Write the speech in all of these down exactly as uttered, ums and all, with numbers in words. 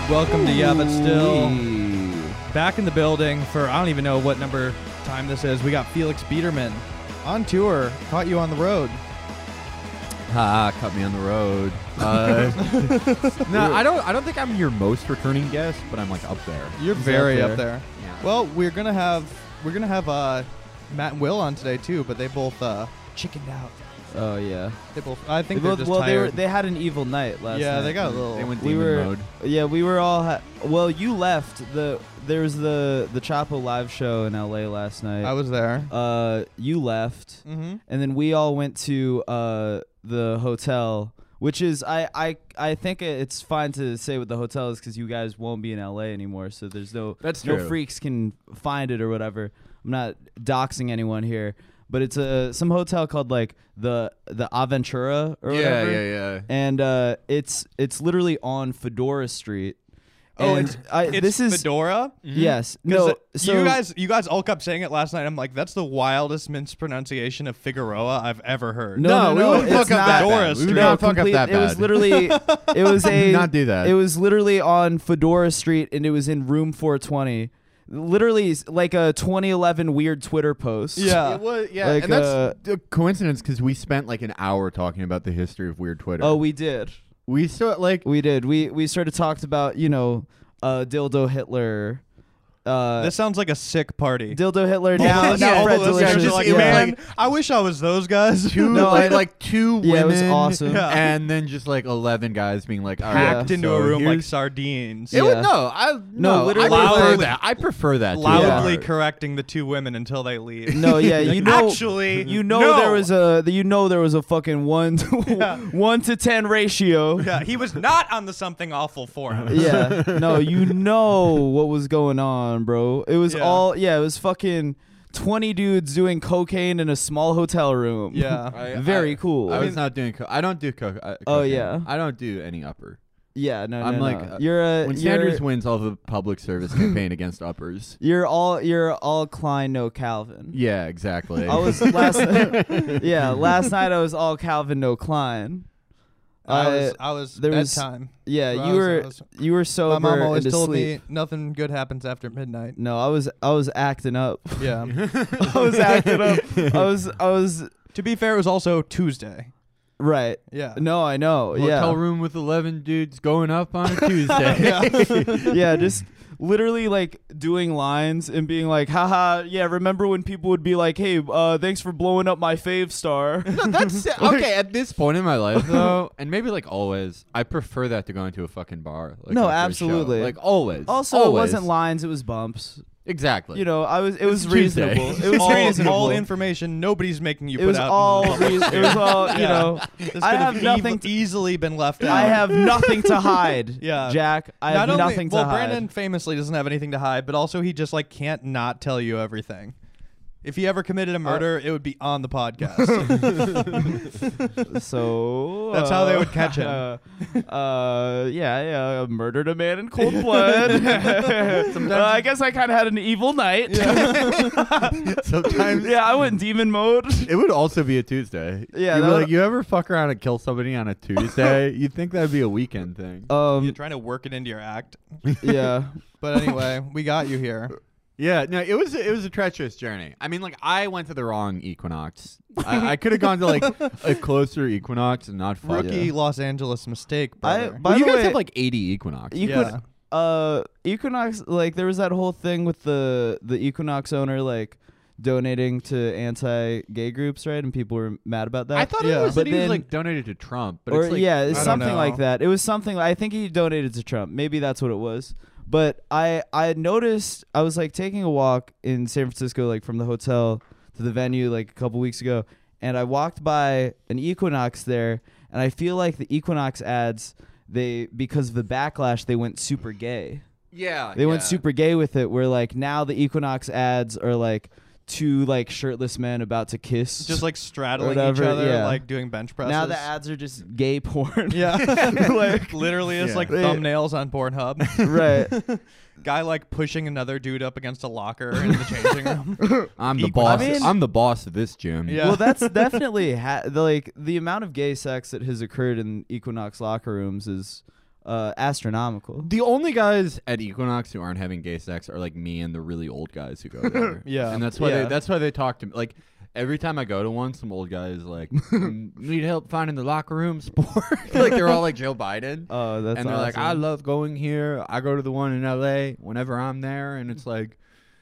Welcome to Yeah But Still. Back in the building for, I don't even know what number time this is. We got Felix Biederman on tour. Caught you on the road. Ha, cut me on the road. Uh, no, I don't I don't think I'm your most returning guest, but I'm like up there. You're Is very that up there. Yeah. Well, we're gonna have we're gonna have uh, Matt and Will on today too, but they both uh, chickened out. Oh yeah. They both. I think They they're both- just well, they were tired. they had an evil night last yeah, night. they got a little. They went we demon were mode. yeah we were all ha- well you left the there was the the Chapo live show in L A last night. I was there. uh you left Mm-hmm. and then we all went to uh the hotel, which is I I I think it's fine to say what the hotel is because you guys won't be in L A anymore, so there's no That's no true. freaks can find it or whatever. I'm not doxing anyone here, but it's a some hotel called like the the Aventura or Yeah, whatever. yeah, yeah. And uh, it's it's literally on Fedora Street. Oh, and it's, I, it's this is Fedora. yes. 'Cause No, the- so you guys, you guys all kept saying it last night. I'm like, that's the wildest mispronunciation of Figueroa I've ever heard. No, No, no, we no, wouldn't it's fuck up not. that Fedora bad. We Street. would no, not fuck up complete- that It was bad. literally it was a Not do that. It was literally on Fedora Street, and it was in room four twenty. Literally, s- like a twenty eleven weird Twitter post. Yeah. It was, yeah, Like, and that's uh, a coincidence because we spent like an hour talking about the history of weird Twitter. Oh, we did. we still like We did. We we sort of talked about you know, uh, dildo Hitler. Uh, This sounds like a sick party. dildo Hitler. All Now, the- now all Fred the listeners Delicious. are like, it was yeah. man, I wish I was those guys. two No, like, I- like two Yeah, it women, was awesome. Yeah. and then just like eleven guys being like all right, Hacked into so a room like here's- sardines. It Yeah. would, no, I No, no, literally, I prefer like- that. I prefer that. to Loudly that. correcting the two women until they leave. No, yeah, you Like, know, actually, you know no. there was a, you know there was a fucking one to Yeah. one to ten ratio. Yeah, he was not on the something awful for him. Yeah, no, you know what was going on, bro. It was Yeah. all, yeah, it was fucking twenty dudes doing cocaine in a small hotel room. Yeah. I- very I- cool. I I was mean- not doing. Co- I don't do coke. Uh, Oh, cocaine. yeah. I don't do any upper. yeah, no, no, I'm no. like, uh, you're a, When you're, Sanders wins, all the public service campaign against uppers. you're all, you're all Klein, no Calvin. Yeah, exactly. I was last, yeah, last night I was all Calvin, no Klein. I Uh, was, I was there was- bedtime. Yeah, I you was- were, I was- you were sober My mom always and told asleep. me nothing good happens after midnight. No, I was, I was acting up. Yeah. I was acting up. I was, I was To be fair, it was also Tuesday. right. Yeah. No, I know. Hotel yeah, room with eleven dudes going up on a Tuesday. Yeah. yeah, just literally like doing lines and being like, haha, yeah, remember when people would be like, hey, uh, thanks for blowing up my fave star. No, that's okay. At this point in my life, though, and maybe like always, I prefer that to going to a fucking bar. Like, No, after a show. absolutely. Like always. Also, always. it wasn't lines, it was bumps. Exactly. You know, I was, it was It's Tuesday. reasonable. It was all, reasonable. all information. Nobody's making you it put was out. all, in the rea- public it was all, you Yeah. know, This I could have ev- nothing to- easily been left out. I have nothing to hide. Yeah. Jack, I Not have only, nothing to well, hide. Brandon famously doesn't have anything to hide, but also he just like can't not tell you everything. If he ever committed a murder, it would be on the podcast. So That's how they would uh, catch him. Uh, yeah, yeah, I murdered a man in cold blood. uh, I guess I kind of had an evil night. Yeah. Sometimes I went demon mode. it would also be a Tuesday. Yeah, You'd be that- like, you ever fuck around and kill somebody on a Tuesday? You'd think that'd be a weekend thing. You're Um, trying to work it into your act. yeah. But anyway, we got you here. Yeah, no, it was it was a treacherous journey. I mean, like I went to the wrong equinox. I, I could have gone to like a closer equinox and not fuck. Rookie Yeah. Los Angeles mistake, I- brother. by Well, you the guys way- have like eighty equinox. You Yeah. could, uh, Equinox, like there was that whole thing with the the Equinox owner, like donating to anti-gay groups, right? And people were mad about that. I thought Yeah. it was But that he was then- like donated to Trump, but or it's like, yeah, it's I don't something know. like that. It was something. I think he donated to Trump. Maybe that's what it was. But I I had noticed I was like taking a walk in San Francisco, like from the hotel to the venue, like a couple weeks ago, and I walked by an Equinox there, and I feel like the Equinox ads, they because of the backlash, they went super gay. yeah, They went yeah. super gay with it. Where like now the Equinox ads are like two like shirtless men about to kiss, Just like straddling Whatever, each other, yeah. like doing bench presses. now the ads are just gay porn. Yeah. Like- Literally, it's Yeah. like Yeah. thumbnails on Pornhub. right. Guy like pushing another dude up against a locker in the changing room. I'm the Equinox. boss. I mean- I'm the boss of this gym. Yeah. Well, that's definitely ha- the, like the amount of gay sex that has occurred in Equinox locker rooms is uh, astronomical. The only guys at Equinox who aren't having gay sex are like me and the really old guys who go there. Yeah. and that's why Yeah. they that's why they talk to me. Like every time I go to one, some old guy is like, "Mm, "Need help finding the locker room sport?" Like they're all like Joe Biden, Oh, that's and they're like, "I awesome. love going here. I go to the one in L A whenever I'm there," and it's like.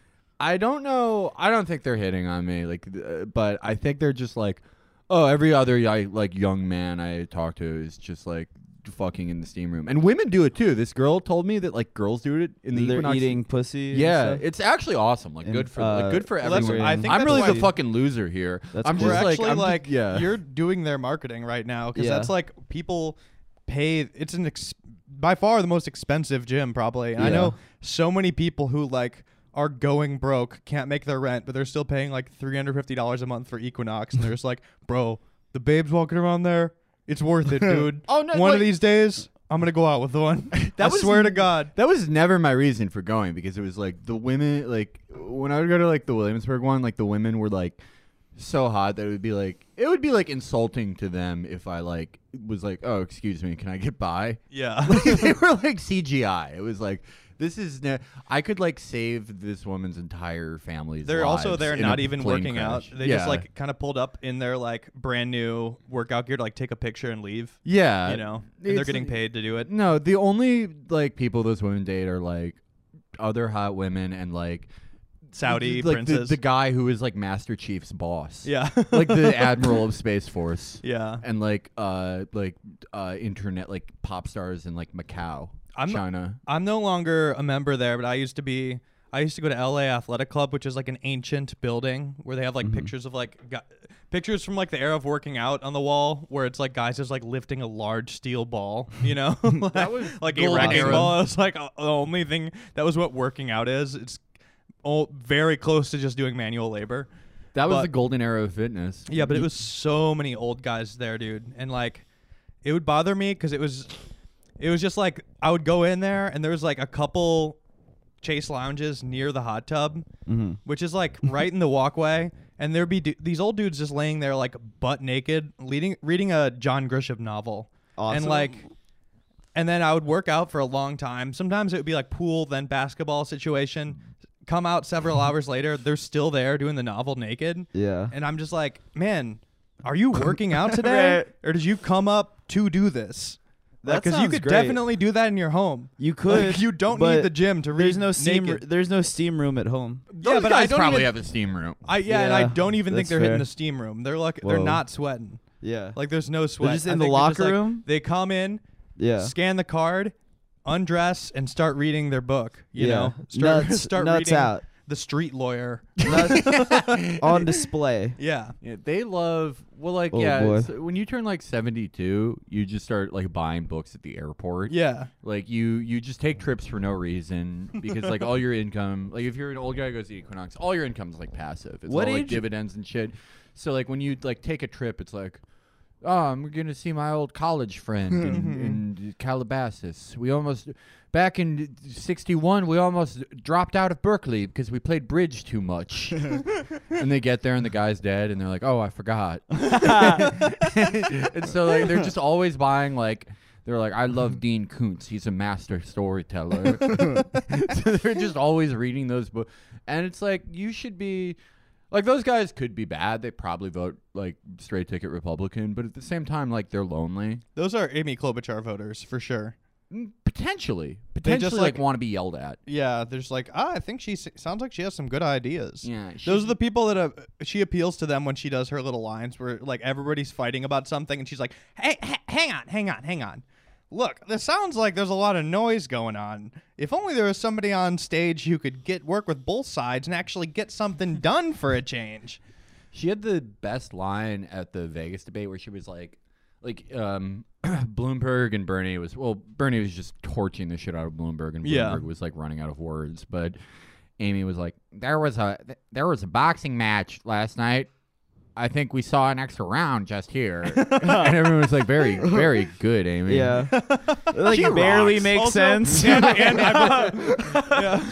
I don't know. I don't think they're hitting on me, like, uh, but I think they're just like, oh, every other y- like young man I talk to is just like fucking in the steam room, and women do it too. This girl told me that like girls do it in the They're Equinox. eating pussy. and Yeah, stuff? it's actually awesome. Like And, good for uh, like good for well, that's- everyone. I think I'm that's really why- the fucking loser here. That's I'm cool. We're just like actually I'm like, just, yeah. you're doing their marketing right now because Yeah. that's like people pay. It's an ex- by far the most expensive gym probably, and I Yeah. know so many people who like are going broke, can't make their rent, but they're still paying like three hundred fifty dollars a month for Equinox, and they're just like, bro, the babes walking around there, it's worth it, dude. Oh, no, one like- of these days, I'm gonna go out with the one. That I was- swear to God. That was never my reason for going because it was like the women, like when I would go to like the Williamsburg one, like the women were like so hot that it would be like it would be like insulting to them if I like was like, oh, excuse me, can I get by? Yeah. They were like C G I. It was like this is ne- I could like save this woman's entire family's. They're also lives there in not a even plane working out. crash. They yeah. just like kind of pulled up in their like brand new workout gear to like take a picture and leave. yeah, You know, and they're it's- getting paid to do it. No, the only like people those women date are like other hot women and like Saudi like princes. The, the guy who is like Master Chief's boss. Yeah. Like the admiral of Space Force. Yeah. And like uh like uh internet like pop stars in like Macau, I'm- China. I'm no longer a member there, but I used to be. I used to go to L A Athletic Club, which is like an ancient building where they have like Mhm. pictures of like gu- pictures from like the era of working out on the wall, where it's like guys just like lifting a large steel ball, you know, like, That was like a golden wrecking era. ball. It's like uh, the only thing that was what working out is. It's all very close to just doing manual labor. That was but- the golden era of fitness. Yeah, but it was so many old guys there, dude, and like it would bother me because it was, it was just like I would go in there and there was like a couple Chase lounges near the hot tub, Mm-hmm. which is like right in the walkway, and there'd be du- these old dudes just laying there like butt naked, leading reading a John Grisham novel, Awesome. and like. And then I would work out for a long time. Sometimes it would be like pool, then basketball situation. Come out several hours later, they're still there doing the novel naked. Yeah. And I'm just like, man, are you working out today? Right. Or did you come up to do this? That Because you sounds could great. definitely do that in your home. You could. Like, you don't but need the gym to read There's no steam. naked. There's no steam room at home. Those yeah, but I guys don't probably even, have a steam room. I yeah, and I Yeah, don't even think that's they're hitting fair. the steam room. They're like they're Whoa. not sweating. Yeah. Like there's no sweat. just I in the think they're just, locker like, room? They come in, Yeah. scan the card, undress, and start reading their book. You yeah. know, start nuts, start nuts reading out. The Street Lawyer. Nuts on display. Yeah. Yeah, they love well, like Oh, yeah. boy. it's- when you turn like seventy-two, you just start like buying books at the airport. Yeah. Like you, you just take trips for no reason because like all your income, like if you're an old guy who goes to Equinox, all your income is like passive. It's What all like age- dividends and shit. So like when you like take a trip, it's like, oh, I'm gonna see my old college friend in, in Calabasas. We almost back in sixty-one, we almost dropped out of Berkeley because we played bridge too much. And they get there and the guy's dead, and they're like, oh, I forgot. And so like they're just always buying like. They're like, I love Dean Koontz. He's a master storyteller. So they're just always reading those books. And it's like, you should be... Like, those guys could be bad. They probably vote, like, straight ticket Republican. But at the same time, like, they're lonely. Those are Amy Klobuchar voters for sure. Mm, Potentially. They Potentially, just, like, like- want to be yelled at. Yeah, there's like, ah, I think she s- sounds like she has some good ideas. Yeah. Those she's- are the people that have, she appeals to them when she does her little lines where like everybody's fighting about something and she's like, hey, h- hang on, hang on, hang on. Look, this sounds like there's a lot of noise going on. If only there was somebody on stage who could get work with both sides and actually get something done for a change. She had the best line at the Vegas debate where she was like, like, um, Bloomberg and Bernie was, well, Bernie was just torching the shit out of Bloomberg, and Bloomberg Yeah. was like running out of words. But Amy was like, there was a th- there was a boxing match last night. I think we saw an extra round just here. And everyone was like, very, very good, Amy. Yeah. like She barely rocks. makes Also- sense. And, and I, yeah.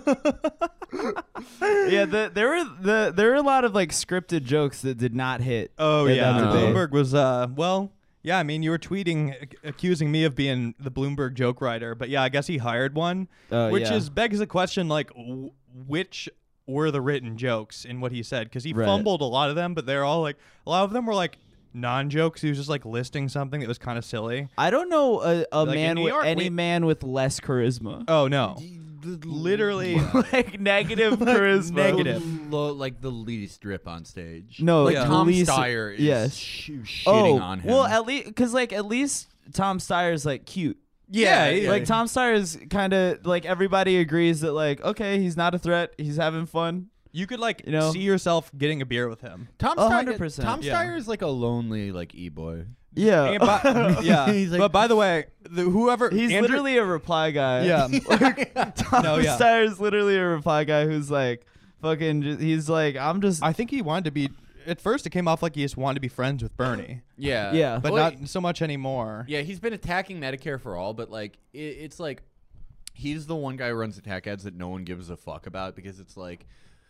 yeah, the, there were the there were a lot of like scripted jokes that did not hit. Oh in yeah, that No. debate. Bloomberg was uh well, Yeah, I mean, you were tweeting ac- accusing me of being the Bloomberg joke writer, but yeah, I guess he hired one, Uh, which yeah. is begs the question, like, w- which were the written jokes in what he said? Because he Right. fumbled a lot of them, but they're all like, a lot of them were like non-jokes. He was just like listing something that was kind of silly. I don't know a, a Like, in man New with York, any we- man with less charisma. Oh no, literally. like negative charisma. negative. Lo- like the least drip on stage. No, like yeah. Tom least- Steyer is yes. sh- shitting Oh, on him. well, at least because like at least Tom Steyer's like cute. Yeah, yeah. Like Tom Steyer's kind of like everybody agrees that like okay, he's not a threat. He's having fun. You could like You know? see yourself getting a beer with him. Tom A Steyer, hundred percent. Tom Yeah. Steyer is like a lonely like e-boy. Yeah, And by- yeah, He's like- but by the way, the, whoever he's Andrew- literally a reply guy. yeah. Tom No, yeah. Steyer's literally a reply guy who's like fucking. Just, he's like I'm just. I think he wanted to be. At first, it came off like he just wanted to be friends with Bernie, Yeah, Yeah. but Well, not so much anymore. Yeah, he's been attacking Medicare for all, but like it, it's like he's the one guy who runs attack ads that no one gives a fuck about because it's like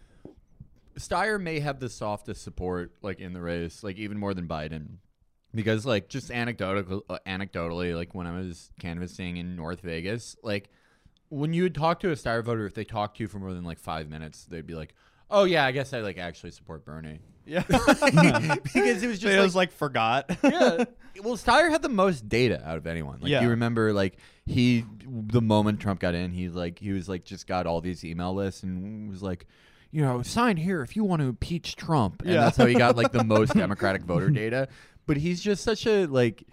Steyer may have the softest support like in the race, like even more than Biden. Because like just anecdotal, uh, anecdotally, like when I was canvassing in North Vegas, like when you would talk to a Steyer voter, if they talked to you for more than like five minutes, they'd be like, "Oh yeah, I guess I like actually support Bernie." Yeah, Because it was just it like, was like forgot. yeah. Well, Steyer had the most data out of anyone. Like, Yeah. you remember, like he, the moment Trump got in, he like he was like just got all these email lists and was like, you know, sign here if you want to impeach Trump, and Yeah. that's how he got like the most Democratic voter data. But he's just such a like.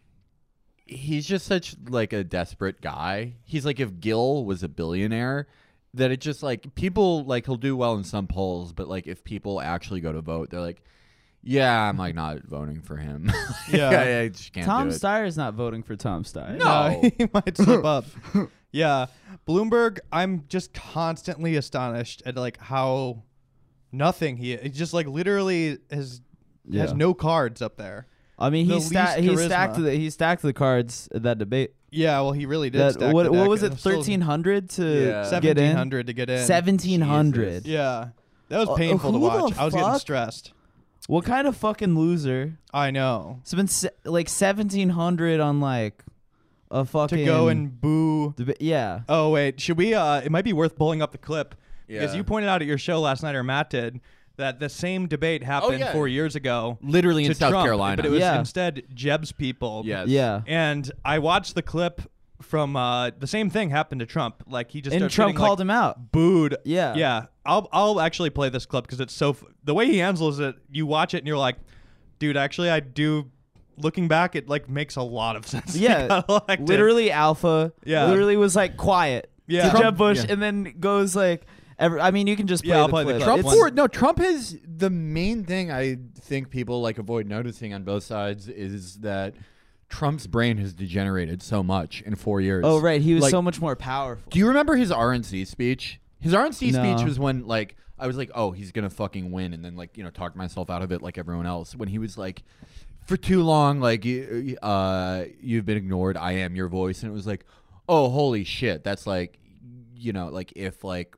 He's just such like a desperate guy. He's like if Gil was a billionaire, that it just like people like he'll do well in some polls, but like if people actually go to vote, they're like, yeah, I'm like not voting for him. Yeah. I, I just can't Tom do it. Steyer's not voting for Tom Steyer. No. he might slip up. Yeah, Bloomberg. I'm just constantly astonished at like how nothing he. It's just like literally has Yeah. has no cards up there. I mean, The he sta- least he stacked charisma. the he stacked the cards at that debate. Yeah, well, he really did. That stack what the what deck. was it? still Thirteen hundred to Yeah. get seventeen in. hundred to get in. Seventeen hundred. Jesus. Yeah, that was Uh, painful to who the watch. I was getting fuck? stressed. What kind of fucking loser? I know. It's been se- like seventeen hundred on like a fucking To go and boo. deba- yeah. Oh wait, should we? Uh, it might be worth pulling up the clip because Yeah. you pointed out at your show last night, or Matt did, that the same debate happened yeah. four years ago. Literally in to South Trump, Carolina. but it was Yeah. instead Jeb's people. Yes. Yeah. And I watched the clip from uh, the same thing happened to Trump. Like he just And started Trump getting, called like, him out. booed. Yeah. Yeah. I'll I'll actually play this clip because it's so f- the way he handles it. You watch it and you're like, dude, actually I do. Looking back, it like makes a lot of sense. He Yeah. got elected. Literally alpha. Yeah. Literally was like quiet. Yeah. To Trump- Jeb Bush yeah. and then goes like every, I mean you can just play Yeah, I'll the play the clip. clip. Trump It's- forward. No, Trump is the main thing I think people like avoid noticing on both sides is that Trump's brain has degenerated so much in four years. Oh right, he was Like, so much more powerful. Do you remember his R N C speech? His R N C No. speech was when like I was like, oh, he's gonna fucking win, and then like you know talked myself out of it like everyone else. When he was like, for too long, like y- uh, you've been ignored. I am your voice, and it was like, oh, holy shit, that's like, you know, like if like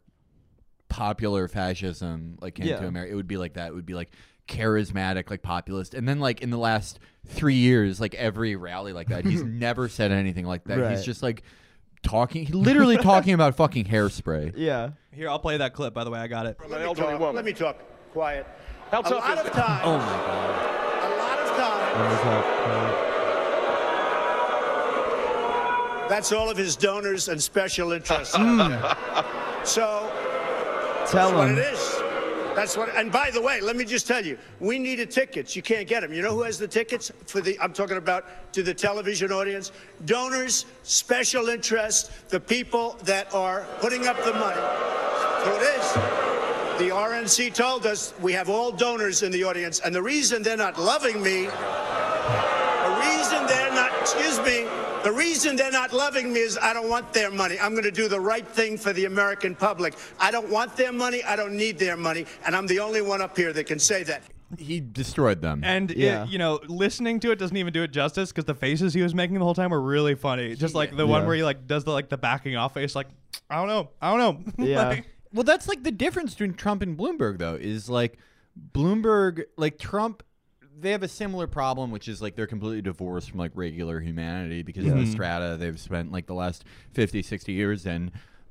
popular fascism like came Yeah. to America, it would be like that. It would be like charismatic, like populist, and then like in the last three years, like every rally like that, he's never said anything like that. Right. He's just like talking, literally talking about fucking hairspray. Yeah. Here, I'll play that clip. By the way, I got it. From an elderly woman. Let me talk. Quiet. How A tough lot is of it? times. Oh my god. A lot of times. What was that? That's all of his donors and special interests. So Tell that's what him. it is. That's what. And by the way, let me just tell you, we needed tickets. You can't get them. You know who has the tickets for the? I'm talking about to the television audience. Donors, special interests, the people that are putting up the money. So it is. The R N C told us we have all donors in the audience, and the reason they're not loving me, the reason they're not, excuse me, the reason they're not loving me is I don't want their money. I'm going to do the right thing for the American public. I don't want their money. I don't need their money. And I'm the only one up here that can say that. He destroyed them. And Yeah. it, you know, listening to it doesn't even do it justice because the faces he was making the whole time were really funny. Just like the one Yeah. where he like does the like the backing off face, like I don't know, I don't know. Yeah. Like, Well, that's like the difference between Trump and Bloomberg, though, is like Bloomberg, like Trump, they have a similar problem, which is like they're completely divorced from like regular humanity because Yeah. of the Mhm. strata they've spent like the last fifty, sixty years in.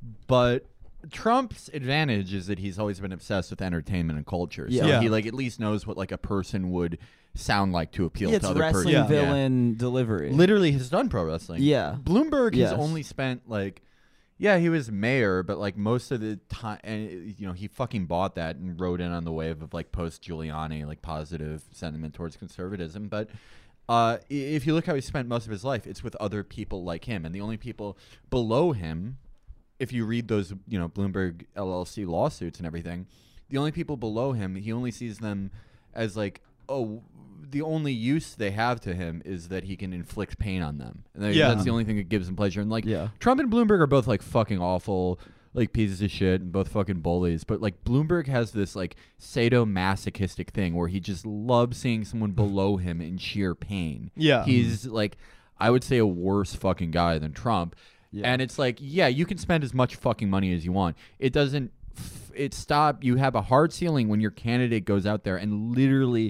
But Trump's advantage is that he's always been obsessed with entertainment and culture. So Yeah. he like at least knows what like a person would sound like to appeal Yeah, to it's other wrestling persons. villain delivery. Literally has done pro wrestling. Yeah. Bloomberg Yes. has only spent like, yeah, he was mayor, but like most of the time, and you know, he fucking bought that and rode in on the wave of like post Giuliani, like positive sentiment towards conservatism. But uh, i- if you look how he spent most of his life, it's with other people like him, and the only people below him, if you read those, you know, Bloomberg L L C lawsuits and everything, the only people below him, he only sees them as like, oh, the only use they have to him is that he can inflict pain on them. And that- Yeah. that's the only thing that gives him pleasure. And like Yeah. Trump and Bloomberg are both like fucking awful, like pieces of shit and both fucking bullies. But like Bloomberg has this like sadomasochistic thing where he just loves seeing someone below him in sheer pain. Yeah. He's like, I would say a worse fucking guy than Trump. Yeah. And it's like, yeah, you can spend as much fucking money as you want. It doesn't, f- it stop. You have a hard ceiling when your candidate goes out there and literally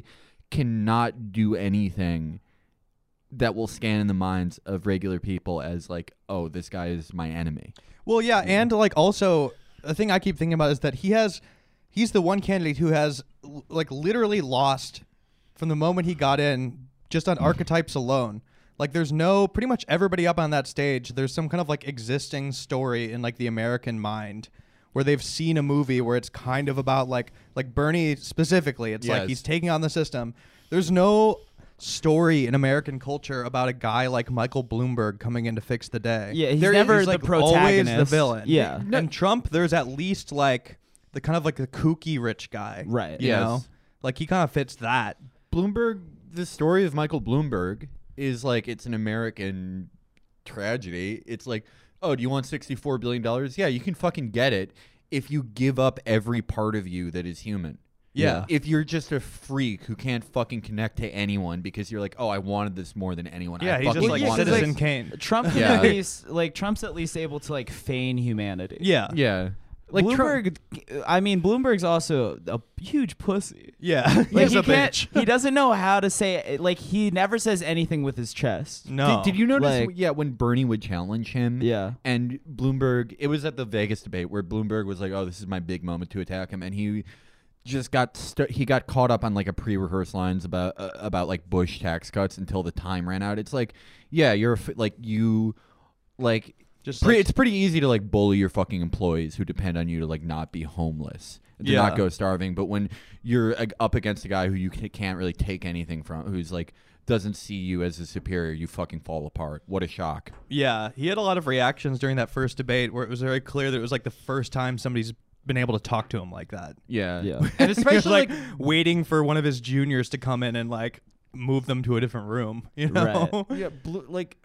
cannot do anything that will scan in the minds of regular people as like, oh, this guy is my enemy. Well, yeah, and like also the thing I keep thinking about is that he has, he's the one candidate who has l- like literally lost from the moment he got in just on archetypes alone. Like there's no, pretty much everybody up on that stage, there's some kind of like existing story in like the American mind where they've seen a movie where it's kind of about like, like Bernie specifically, it's like Yes. he's taking on the system. There's no story in American culture about a guy like Michael Bloomberg coming in to fix the day. Yeah, he's There never is, the like, protagonist. always the villain. Yeah. And Trump, there's at least like the kind of like the kooky rich guy. Right. You Yes. know? Like he kind of fits that. Bloomberg, the story of Michael Bloomberg is like, it's an American tragedy. It's like, oh, do you want sixty-four billion dollars? Yeah, you can fucking get it if you give up every part of you that is human. Yeah. If you're just a freak who can't fucking connect to anyone because you're like, oh, I wanted this more than anyone. Yeah, I he's fucking just like yeah, 'cause, wanted Citizen this. Kane. Trump can Yeah. at least like Trump's at least able to like feign humanity. Yeah. Yeah. Like Trump- Bloomberg, I mean, Bloomberg's also a huge pussy. Yeah. Like He's he a can't. bitch. He doesn't know how to say. Like he never says anything with his chest. No. Did, did you notice? Like- yeah, when Bernie would challenge him. Yeah. And Bloomberg, it was at the Vegas debate where Bloomberg was like, "Oh, this is my big moment to attack him," and he just got st- he got caught up on like a pre-rehearsed lines about uh, about like Bush tax cuts until the time ran out. It's like, yeah, you're a f- like you like. Just Pre- like- it's pretty easy to like bully your fucking employees who depend on you to like not be homeless, to Yeah. not go starving. But when you're like, up against a guy who you ca- can't really take anything from, who's like doesn't see you as a superior, you fucking fall apart. What a shock! Yeah. He had a lot of reactions during that first debate where it was very clear that it was like the first time somebody's been able to talk to him like that. Yeah, Yeah. and He was especially like, like, waiting for one of his juniors to come in and like move them to a different room. You know? Right. yeah, Blo- like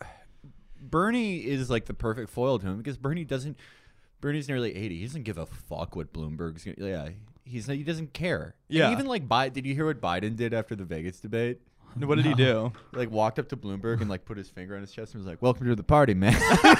Bernie is like the perfect foil to him because Bernie doesn't. Bernie's nearly eighty. He doesn't give a fuck what Bloomberg's. Gonna, yeah, he's he doesn't care. And Yeah. even like Biden. Did you hear what Biden did after the Vegas debate? What did he do? Like walked up to Bloomberg and like put his finger on his chest and was like, "Welcome to the party, man."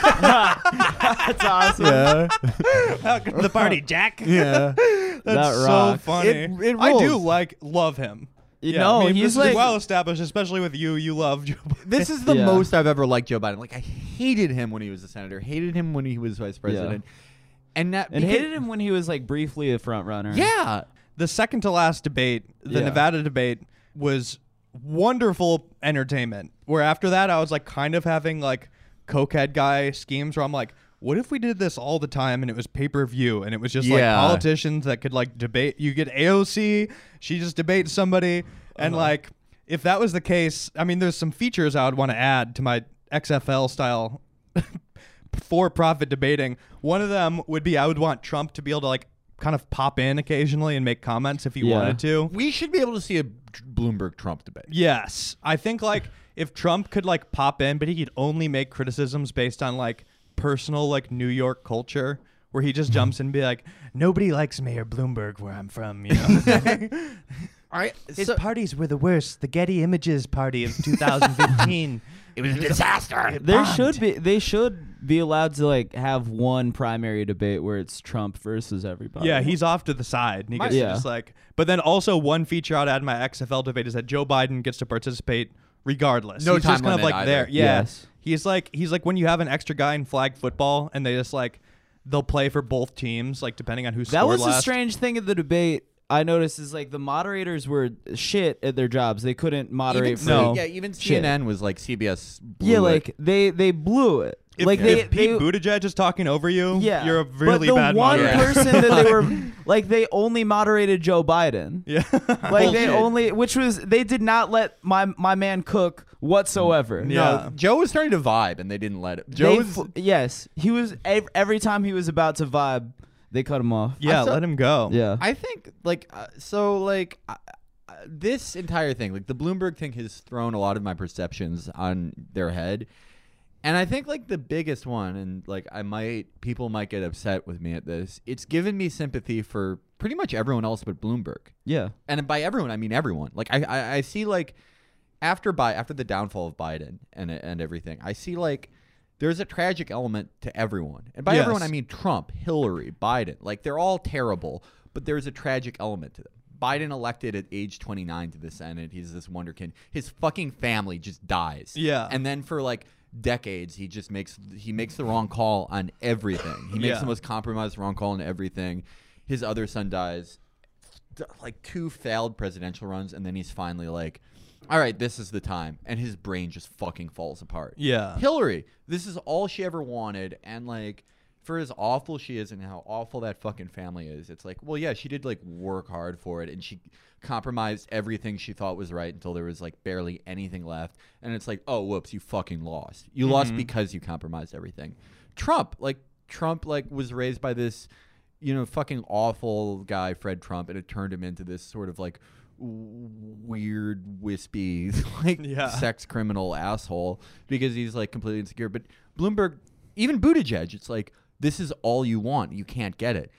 That's awesome. yeah, Welcome to the party, Jack. yeah. That's That so rocks. funny. It- it I do rules. like love him. You Yeah, know, I mean, he's this is like well established, especially with you. You love Joe Biden. This is the Yeah. most I've ever liked Joe Biden. Like I hated him when he was a senator. Hated him when he was vice president. And that and because- hated him when he was like briefly a front runner. Yeah. The second to last debate, the Yeah. Nevada debate, was wonderful entertainment. Where after that, I was like kind of having like cokehead guy schemes where I'm like, what if we did this all the time and it was pay per view and it was just Yeah. like politicians that could like debate? You get A O C, she just debates somebody, and Uh-huh. like if that was the case, I mean, there's some features I would want to add to my X F L style for-profit debating. One of them would be I would want Trump to be able to like kind of pop in occasionally and make comments if he Yeah. wanted to. We should be able to see a Bloomberg Trump debate. Yes. I think like if Trump could like pop in, but he could only make criticisms based on like personal like New York culture where he just jumps in and be like, nobody likes Mayor Bloomberg where I'm from, you know. I His parties were the worst. The Getty Images party of two thousand fifteen. it was a disaster. There should be. They should be allowed to like have one primary debate where it's Trump versus everybody. Yeah, he's off to the side. And he My- gets to Yeah. just like, but then also one feature I'd add in my X F L debate is that Joe Biden gets to participate regardless. No he's time just kind of limit like either. there. Yeah, Yes. he's like he's like when you have an extra guy in flag football and they just like they'll play for both teams like depending on who That scored was last. a strange thing of the debate. I noticed is like the moderators were shit at their jobs. They couldn't moderate. Even, for No. yeah, even shit. C N N was like C B S. blew Yeah, it. like they they blew it. If, like if they, Pete they Buttigieg is talking over you, yeah, you're a really but the bad one moderator. person that they were like they only moderated Joe Biden. Yeah, Like they Bullshit. only, which was they did not let my my man cook whatsoever. Yeah. No, Joe was starting to vibe, and they didn't let it. They Joe was. fu- yes, he was ev- every time he was about to vibe, they cut him off. yeah. I thought- Let him go. Yeah. I think like uh, so like uh, uh, this entire thing, like the Bloomberg thing, has thrown a lot of my perceptions on their head, and I think like the biggest one, and like I might people might get upset with me at this. It's given me sympathy for pretty much everyone else but Bloomberg, Yeah. and by everyone I mean everyone. Like I I, I see like after Bi- after the downfall of Biden and and everything, I see like. There's a tragic element to everyone. And by Yes. everyone, I mean Trump, Hillary, Biden. Like, they're all terrible, but there's a tragic element to them. Biden elected at age twenty-nine to the Senate. He's this wonderkind. His fucking family just dies. Yeah. And then for, like, decades, he just makes he makes the wrong call on everything. He makes Yeah. the most compromised wrong call on everything. His other son dies. D- Like, two failed presidential runs, and then he's finally like, all right, this is the time. And his brain just fucking falls apart. Yeah. Hillary, this is all she ever wanted, and like for as awful she is and how awful that fucking family is, it's like, well, yeah, she did like work hard for it, and she compromised everything she thought was right until there was like barely anything left, and it's like, oh, whoops, you fucking lost. You lost because you compromised everything. Trump, like Trump, like was raised by this, you know, fucking awful guy, Fred Trump, and it turned him into this sort of like w- weird, wispy, like Yeah. sex criminal asshole because he's like completely insecure. But Bloomberg, even Buttigieg, it's like, this is all you want. You can't get it.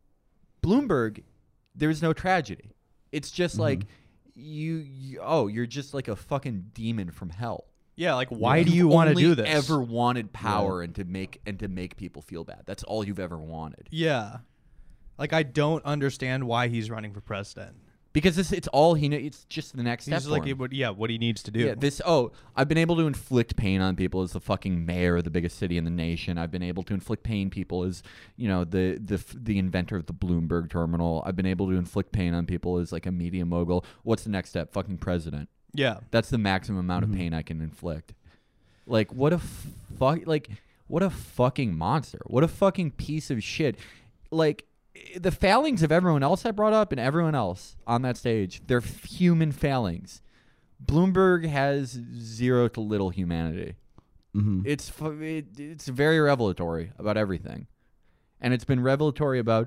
Bloomberg, there's no tragedy. It's just like you, you, oh, you're just like a fucking demon from hell. Yeah. Like, why You've do you want to only do this? Ever wanted power and to make and to make people feel bad. That's all you've ever wanted. Yeah. Like, I don't understand why he's running for president. Because it's, it's all he knows. It's just the next step. He's for like, him. what, yeah, what he needs to do. Yeah, this. Oh, I've been able to inflict pain on people as the fucking mayor of the biggest city in the nation. I've been able to inflict pain people as, you know, the the f- the inventor of the Bloomberg terminal. I've been able to inflict pain on people as like a media mogul. What's the next step? Fucking president. yeah. That's the maximum amount of pain I can inflict. Like, what a fuck. Like, what a fucking monster. What a fucking piece of shit. Like, the failings of everyone else I brought up and everyone else on that stage, they're f- human failings. Bloomberg has zero to little humanity. Mm-hmm. It's fu- it, it's very revelatory about everything, and it's been revelatory about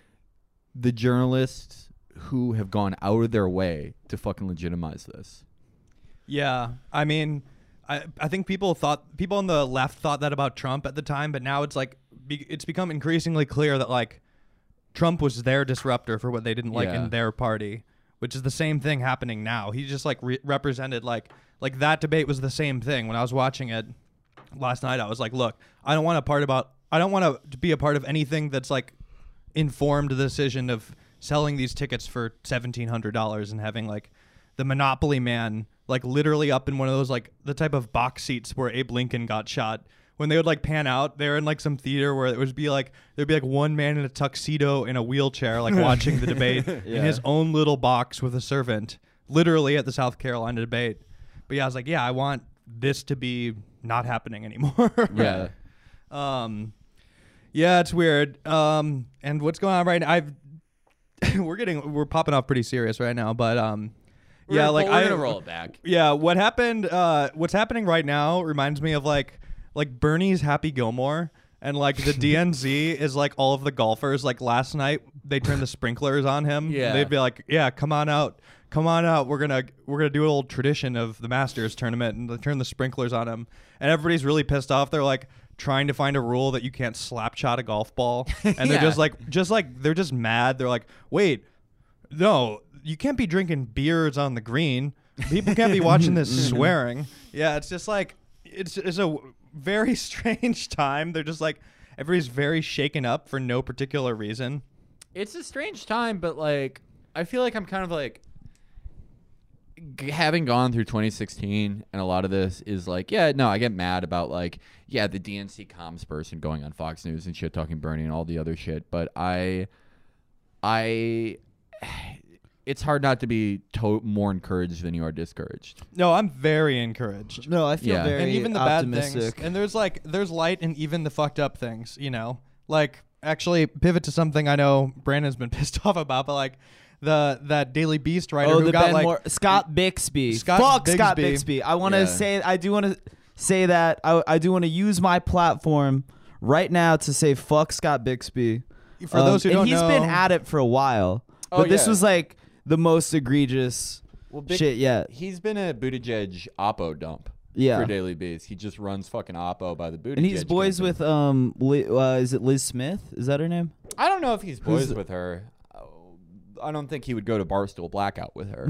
the journalists who have gone out of their way to fucking legitimize this. Yeah, I mean, I I think people thought people on the left thought that about Trump at the time, but now it's like be, it's become increasingly clear that like Trump was their disruptor for what they didn't like Yeah. in their party, which is the same thing happening now. He just like re- represented like like that debate was the same thing. When I was watching it last night, I was like, look, I don't want a part about I don't want to be a part of anything that's like informed the decision of selling these tickets for seventeen hundred dollars and having like the Monopoly man like literally up in one of those like the type of box seats where Abe Lincoln got shot. When they would like pan out, they're in like some theater where it would be like there'd be like one man in a tuxedo in a wheelchair like watching the debate in Yeah. his own little box with a servant, literally at the South Carolina debate. But yeah, I was like, yeah, I want this to be not happening anymore. Yeah. Um, yeah, it's weird. Um, and what's going on right now? I've we're getting we're popping off pretty serious right now, but um, We're yeah, gonna- like we're I gonna roll it back. Yeah, what happened? Uh, what's happening right now reminds me of like like Bernie's Happy Gilmore. And like the D N Z is like all of the golfers. Like last night, they turned the sprinklers on him. Yeah. They'd be like, "Yeah, come on out, come on out. We're gonna we're gonna do an old tradition of the Masters tournament and they turn the sprinklers on him." And everybody's really pissed off. They're like trying to find a rule that you can't slap shot a golf ball, and they're Yeah. just like just like they're just mad. They're like, "Wait, no, you can't be drinking beers on the green. People can't be watching this swearing." Yeah, it's just like it's it's a very strange time. They're just like everybody's very shaken up for no particular reason. It's a strange time, but like I feel like I'm kind of like g- having gone through twenty sixteen, and a lot of this is like, yeah, no, I get mad about like, yeah, the D N C comms person going on Fox News and shit talking Bernie and all the other shit, but I, I, it's hard not to be to- more encouraged than you are discouraged. No, I'm very encouraged. No, I feel Yeah. very And even the bad things. optimistic. And there's like there's light in even the fucked up things, you know? Like actually pivot to something I know Brandon's been pissed off about, but like the that Daily Beast writer Oh, who the got Ben like Moore, Scott Bixby. Scott Fuck Scott Bixby. Bixby. I want to Yeah. say, I do want to say that I, I do want to use my platform right now to say fuck Scott Bixby. for Um, those who and don't he's know. been at it for a while, Oh, but this yeah. was like the most egregious Well, big, shit yet. He's been a Buttigieg Oppo dump Yeah. for Daily Beast. He just runs fucking Oppo by the Buttigieg. And he's boys campaign. with um, Li- uh, is it Liz Smith? Is that her name? I don't know if he's boys Who's- with her. Oh, I don't think he would go to Barstool Blackout with her.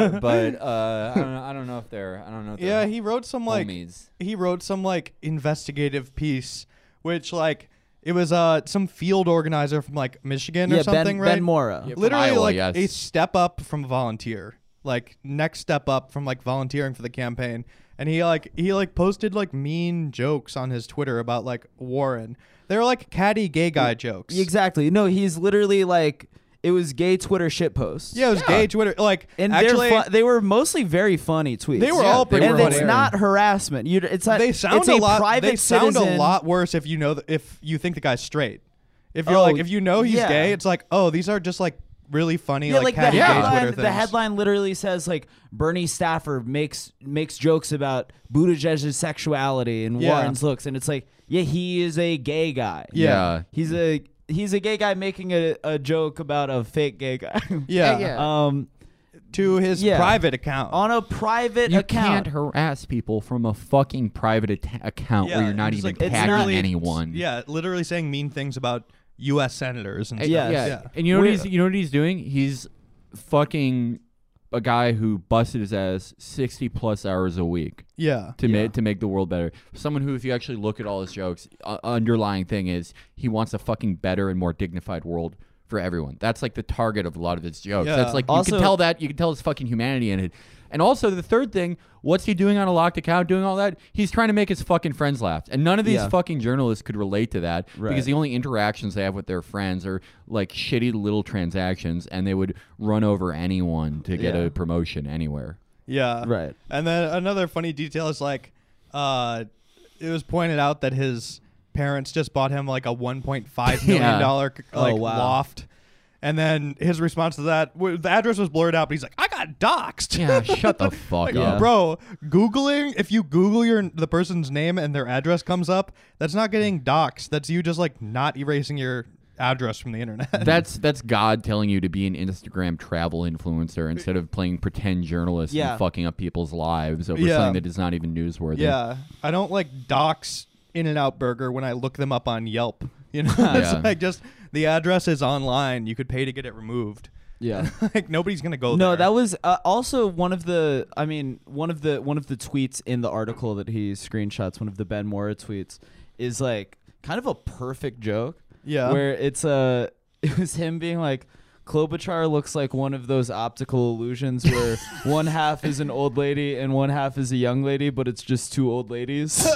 but uh, I don't know. I don't know if they're. I don't know. If Yeah, they're he wrote some like homies. he wrote some like investigative piece which like it was uh some field organizer from like Michigan yeah, or something, Ben, right? Ben Mora. Yeah. From Literally Iowa, like yes. a step up from a volunteer. Like next step up from like volunteering for the campaign. And he like he like posted like mean jokes on his Twitter about like Warren. They were like catty gay guy jokes. Exactly. No, he's literally like, it was gay Twitter shit posts. Yeah, it was Yeah. gay Twitter. Like And actually, they're fu- they were mostly very funny tweets. They were Yeah, all they pretty were and funny. it's not harassment. You, it's not. They sound it's a, a lot. Private They sound citizen. a lot worse if you know th- if you think the guy's straight. If you're Oh, like if you know he's yeah. gay, it's like oh these are just like really funny Yeah, like, like the catty gay Twitter headline. things. The headline literally says like Bernie Stafford makes makes jokes about Buttigieg's sexuality and Yeah. Warren's looks, and it's like, yeah, he is a gay guy. Yeah. he's a he's a gay guy making a, a joke about a fake gay guy. Yeah, Yeah. um, to his Yeah. private account. on a private You account. can't harass people from a fucking private at- account Yeah, where you're not just, even like, it's tagging not- anyone. Yeah, literally saying mean things about U S senators and Uh, stuff. Yes. yeah. yeah. And you know what We're- he's you know what he's doing? He's fucking a guy who busted his ass sixty plus hours a week Yeah. to Yeah. make to make the world better. Someone who, if you actually look at all his jokes, uh, underlying thing is he wants a fucking better and more dignified world for everyone. That's like the target of a lot of his jokes. Yeah. That's like you Also- can tell that you can tell his fucking humanity in it. And also the third thing, what's he doing on a locked account? Doing all that? He's trying to make his fucking friends laugh. And none of these Yeah. fucking journalists could relate to that Right. because the only interactions they have with their friends are like shitty little transactions, and they would run over anyone to get Yeah. a promotion anywhere. Yeah. Right. And then another funny detail is like, uh, it was pointed out that his parents just bought him like a one point five million Yeah. dollar Oh, like wow. loft, and then his response to that, w- the address was blurred out, but he's like, I got doxxed. Yeah, shut the fuck Like, up. bro. Googling, if you Google your the person's name and their address comes up, that's not getting doxxed. That's you just like not erasing your address from the internet. That's that's God telling you to be an Instagram travel influencer instead of playing pretend journalist Yeah. and fucking up people's lives over Yeah. something that is not even newsworthy. yeah. I don't like dox In-N-Out Burger when I look them up on Yelp. You know, Yeah. it's like just the address is online. You could pay to get it removed. Yeah. Like nobody's gonna go No, there. that was uh, also one of the. I mean, one of the one of the tweets in the article that he screenshots. One of the Ben Mora tweets is like kind of a perfect joke. Yeah. Where it's uh, it was him being like, Klobuchar looks like one of those optical illusions where one half is an old lady and one half is a young lady, but it's just two old ladies.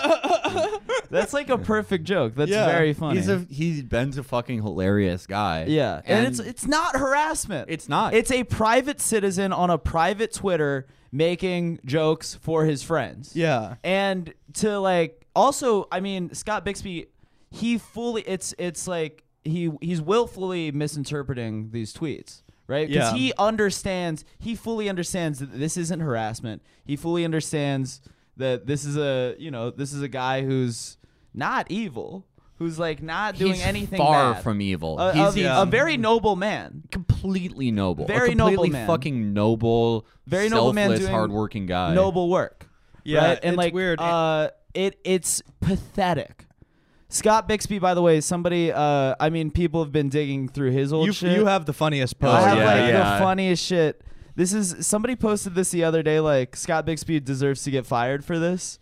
That's like a perfect joke. That's Yeah. very funny. He's a he's Ben's a fucking hilarious guy. Yeah, and, And it's it's not harassment. It's not. It's a private citizen on a private Twitter making jokes for his friends. Yeah. And to like also, I mean, Scott Bixby, he fully it's it's like he he's willfully misinterpreting these tweets, right? Because Yeah. he understands, he fully understands that this isn't harassment. He fully understands that this is a, you know, this is a guy who's not evil, who's like not doing He's anything far bad. from evil. A, he's a- yeah. a very noble man. completely noble. Very a noble completely man. fucking noble, Very noble man selfless, doing hardworking guy. Noble work. Yeah, right? And it's like weird. uh it it's pathetic. Scott Bixby, by the way, somebody uh I mean people have been digging through his old You shit. you have the funniest post. I have yeah, like yeah. the funniest shit. This is somebody posted this the other day, like Scott Bixby deserves to get fired for this.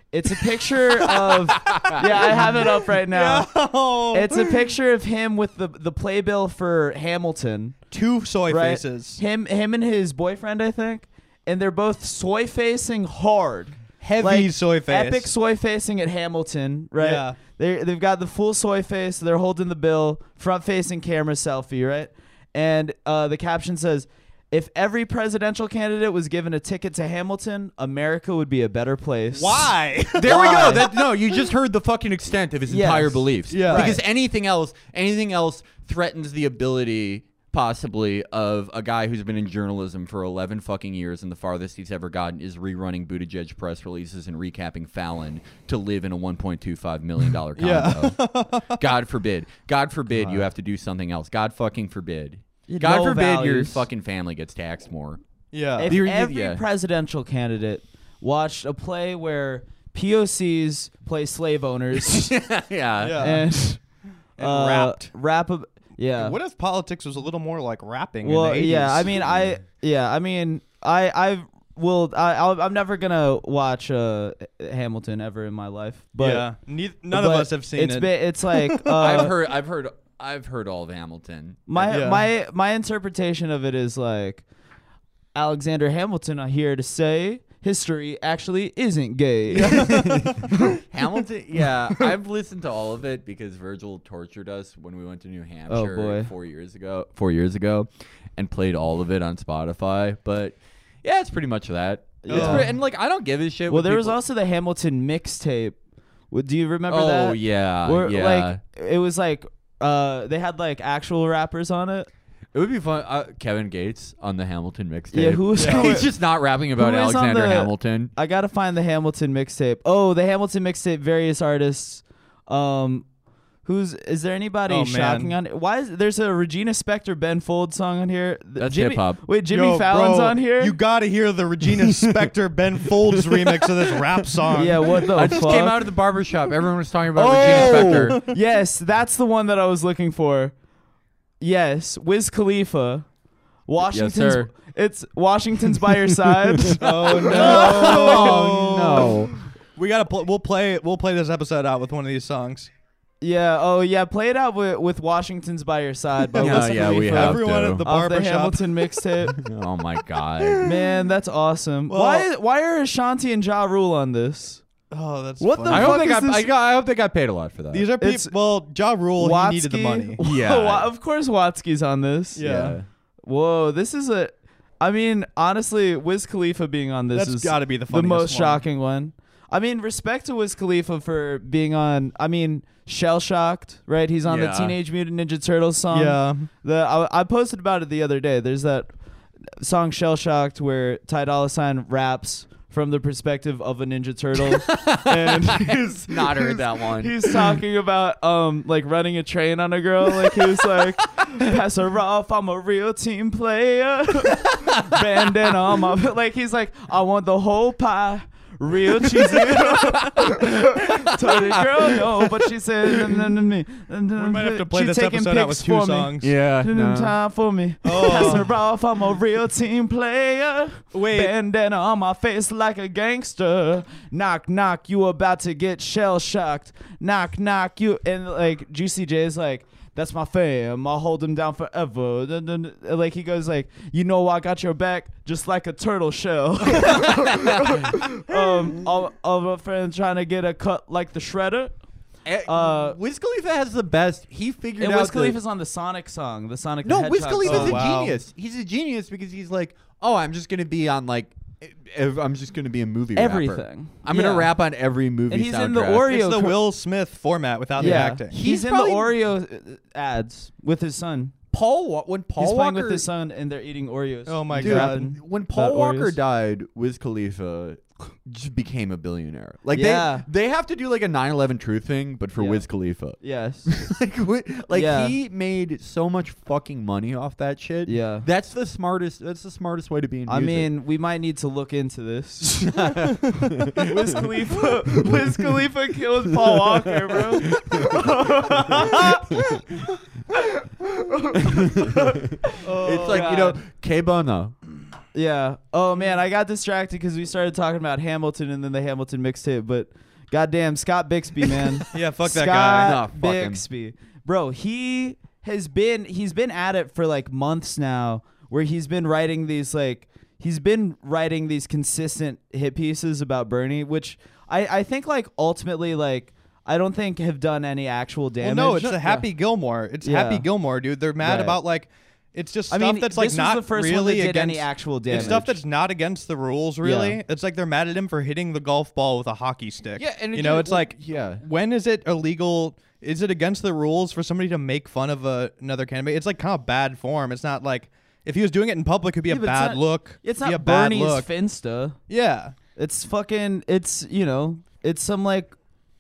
It's a picture of yeah, I have it up right now. No. It's a picture of him with the the playbill for Hamilton. Two soy Right? faces. Him him and his boyfriend, I think, and they're both soy facing hard. Heavy Like, soy face. Epic soy facing at Hamilton, right? Yeah. They they've got the full soy face. They're holding the bill, front facing camera selfie, right? And uh, the caption says, "If every presidential candidate was given a ticket to Hamilton, America would be a better place." Why? There we Why? go. That, no, you just heard the fucking extent of his Yes. entire beliefs. Yeah. Because Right. anything else, anything else threatens the ability, possibly, of a guy who's been in journalism for eleven fucking years, and the farthest he's ever gotten is rerunning Buttigieg press releases and recapping Fallon to live in a one point two five million dollar condo. God forbid. God forbid you have to do something else. God fucking forbid. You God know forbid your values. fucking family gets taxed more. Yeah. If You're- every yeah. presidential candidate watched a play where P O Cs play slave owners yeah. Yeah. and, And uh, rapped. rap, ab- yeah. What if politics was a little more like rapping? in Well, the eighties? yeah. I mean, I yeah. I mean, I I will. I I'll, I'm never gonna watch uh, Hamilton ever in my life. But yeah. Neith- none of but us have seen it's it. Been, it's like uh, I've heard I've heard I've heard all of Hamilton. my Yeah. my my interpretation of it is like Alexander Hamilton. I'm here to say history actually isn't gay. Hamilton, yeah, I've listened to all of it because Virgil tortured us when we went to New Hampshire boy. four years ago. Four years ago, and played all of it on Spotify. But yeah, it's pretty much that. It's Yeah. pre- and like I don't give a shit. Well, what there was people- also the Hamilton mixtape. Well, do you remember oh that? yeah, Where, yeah. Like it was like uh, they had like actual rappers on it. It would be fun. Uh, Kevin Gates on the Hamilton mixtape. Yeah, who was- He's just not rapping about Who is on Alexander the- Hamilton. I gotta find the Hamilton mixtape. Oh, the Hamilton mixtape. Various artists. Um, who's is there anybody Oh, man. shocking on it? Why is there's a Regina Spektor Ben Folds song on here? The- That's Jimmy, hip-hop. Wait, Jimmy Yo, Fallon's bro, on here. You gotta hear the Regina Spektor Ben Folds remix of this rap song. yeah, what the I just fuck? came out of the barbershop. Everyone was talking about oh, Regina Spektor. yes, that's the one that I was looking for. Yes, Wiz Khalifa. Washington's. sir. It's Washington's by your side. Oh no. Oh, no. We gotta. Pl- we'll play. We'll play this episode out with one of these songs. Yeah. Oh, yeah. Play it out with, with Washington's by your side. By Yeah, Wiz yeah, we Khalifa. have Everyone to. at the Off the barbershop. Hamilton mixtape. Oh my god. Man, that's awesome. Well- why why are Ashanti and Ja Rule on this? Oh, that's What funny. the I fuck hope they is got. this- I, got I hope they got paid a lot for that. These are It's- people. Well, Ja Rule. He needed the Watsky? money. Yeah. Wa- of course Watsky's on this. Yeah. Whoa, this is a. I mean, honestly, Wiz Khalifa being on this That's is gotta be the the funniest most one. shocking one. I mean, respect to Wiz Khalifa for being on. I mean, Shell Shocked, right? He's on Yeah. the Teenage Mutant Ninja Turtles song. Yeah. The I, I posted about it the other day. There's that song Shell Shocked where Ty Dolla Sign raps from the perspective of a Ninja Turtle, and he's Not heard that one. He's talking about um like running a train on a girl. Like he was like, pass her off, I'm a real team player. Bandana on my like he's like, I want the whole pie. Real cheesy. Told the girl no, but she said no, no, me. We might have to play She this taking episode out pics with two for me. songs. Yeah. Didn't no. time for me. Oh. Pass her off, I'm a real team player. Wait. Bandana on my face like a gangster. Knock, knock, you about to get shell shocked. Knock, knock, you. And like Juicy J is like, that's my fam. I'll hold him down forever. Dun, dun, dun. Like he goes like, you know I got your back just like a turtle shell. um, all, all my friends trying to get a cut like the shredder. Uh, Wiz Khalifa has the best. He figured And out. Wiz the- Khalifa's on the Sonic song, the Sonic. the No, Wiz Hedgehog Khalifa's song. Oh, a wow. genius. He's a genius because he's like, oh, I'm just gonna be on like, if I'm just gonna be a movie rapper. Everything. I'm Yeah. gonna rap on every movie. And he's in the soundtrack. Oreo It's the co- Will Smith format without the Yeah, acting. he's, He's in probably- the Oreo uh, ads with his son. Paul Wa- when Paul He's playing Walker with his son, and they're eating Oreos. Oh my Dude, god. when Paul About Walker Oreos. died, Wiz Khalifa just became a billionaire. Like Yeah. they they have to do like a nine eleven truth thing, but for Yeah. Wiz Khalifa. Yes. like wi- like Yeah. he made so much fucking money off that shit. Yeah. That's the smartest that's the smartest way to be in I music. mean, we might need to look into this. Wiz Khalifa, Wiz Khalifa killed Paul Walker, bro. it's like, you know, K Bono. Yeah. Oh man, I got distracted because we started talking about Hamilton and then the Hamilton mixtape. But goddamn, Scott Bixby, man. Yeah, fuck that Scott guy. Nah, fuck him. Bixby, bro. He has been he's been at it for like months now, where he's been writing these like he's been writing these consistent hit pieces about Bernie, which I I think like ultimately like I don't think have done any actual Well, damage. no, it's the Happy Gilmore. It's Yeah. Happy Gilmore, dude. They're mad Right. about like it's just I stuff mean, that's like this not was the first really one that did against any actual damage. It's stuff that's not against the rules, really. Yeah. It's like they're mad at him for hitting the golf ball with a hockey stick. Yeah, and it you know, did- it's like, yeah. when is it illegal? Is it against the rules for somebody to make fun of a, another candidate? It's like kind of bad form. It's not like if he was doing it in public, it'd be Yeah, a but it's bad not- look. It's Be not a bad Bernie's look. Finsta. Yeah, It's fucking. It's you know. It's some like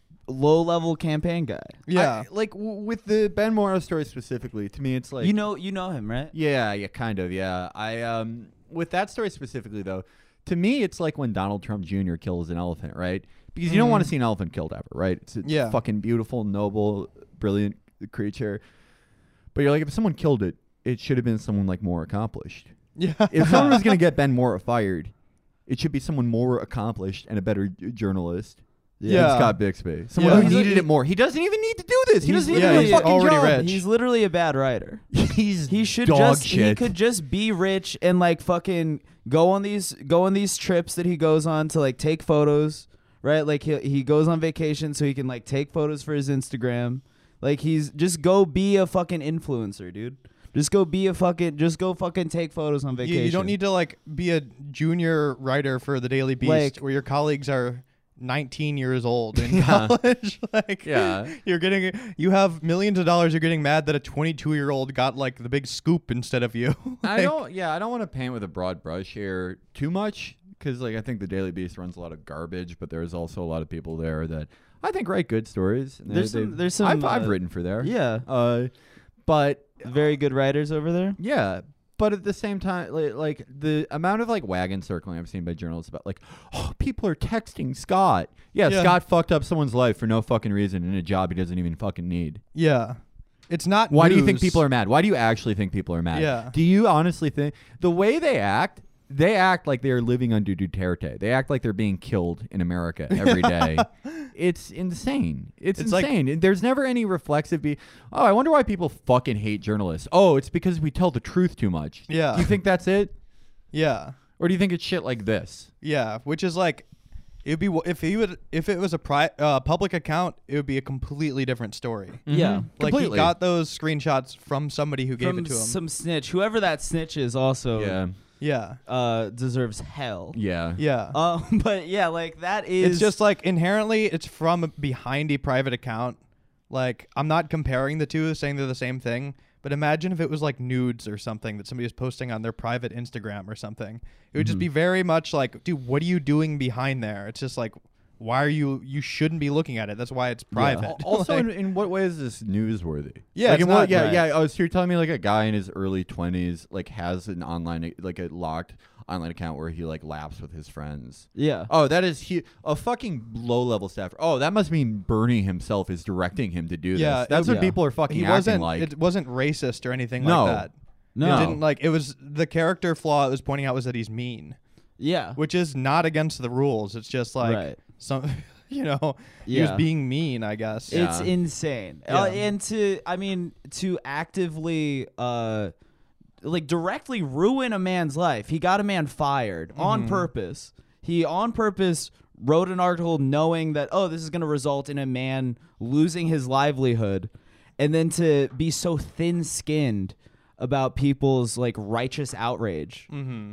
low level campaign guy. yeah. I- like w- with the Ben Morris story specifically, to me, it's like you know. You know him, right? Yeah, yeah, kind of, yeah. I um with that story specifically though, to me it's like when Donald Trump Junior kills an elephant, right? Because you don't want to see an elephant killed ever, right? It's a Yeah. fucking beautiful, noble, brilliant creature. But you're like, if someone killed it, it should have been someone like more accomplished. yeah. If someone was gonna get Ben Mora fired, it should be someone more accomplished and a better j- journalist. Yeah. than Scott Bixby. Someone Yeah. who He's a- needed he- it more. He doesn't even need to do this. He He's- doesn't even yeah, need he's a fucking already job. rich. He's literally a bad writer. He's He should dog just he shit. could just be rich and like fucking go on these go on these trips that he goes on to like take photos, right? Like he he goes on vacation so he can like take photos for his Instagram. Like he's just go be a fucking influencer, dude. Just go be a fucking just go fucking take photos on You, vacation. you don't need to like be a junior writer for the Daily Beast Like- where your colleagues are nineteen years old in college. Like, Yeah. you're getting, you have millions of dollars. You're getting mad that a twenty-two year old got like the big scoop instead of you. I Like, don't. Yeah, I don't want to paint with a broad brush here too much because, like, I think the Daily Beast runs a lot of garbage, but there's also a lot of people there that I think write good stories. And There's they- some- they've- there's some, I've, I've uh, written for there. Yeah. Uh, but Very good writers over there. yeah. But at the same time, like, like the amount of like wagon circling I've seen by journalists about like, oh, people are texting Scott. Yeah, Yeah. Scott fucked up someone's life for no fucking reason in a job he doesn't even fucking need. yeah. It's not. Why do you think news. people are mad? Why do you actually think people are mad? Yeah. Do you honestly think the way they act, they act like they're living under Duterte. They act like they're being killed in America every day. It's insane. It's, It's like- insane. There's never any reflexive be, oh, I wonder why people fucking hate journalists. Oh, it's because we tell the truth too much. Yeah. Do you think that's it? Yeah. Or do you think it's shit like this? Yeah. Which is like, it'd be if he would if it was a pri- uh, public account, it would be a completely different story. Yeah. Like Completely. he got those screenshots from somebody who gave From it to him. some snitch, whoever that snitch is, also Yeah. yeah. uh, deserves hell. Yeah. Yeah. Um, but yeah, like that is It's just like inherently it's from behind a private account. Like I'm not comparing the two, saying they're the same thing, but imagine if it was like nudes or something that somebody was posting on their private Instagram or something. It would just be very much like, dude, what are you doing behind there? It's just like, why are you? You shouldn't be looking at it. That's why it's private. Al- Also, Like- in, in what way is this newsworthy? Yeah, like it's in what, not- yeah, right. yeah. Oh, so you're telling me like a guy in his early twenties like has an online, like a locked online account where he like laps with his friends. yeah. Oh, that is he a fucking low level staffer. Oh, that must mean Bernie himself is directing him to do Yeah, this. That's it- what yeah. people are fucking he acting wasn't. like. It wasn't racist or anything No. like that. No. It didn't like. It was the character flaw it was pointing out was that he's mean, Yeah. which is not against the rules. It's just like Right. some, you know, he was Yeah. being mean. I guess. Yeah. It's insane. Yeah. Uh, and to, I mean, to actively, uh, like directly ruin a man's life. He got a man fired on purpose. He on purpose wrote an article knowing that, oh, this is going to result in a man losing his livelihood. And then to be so thin skinned about people's like righteous outrage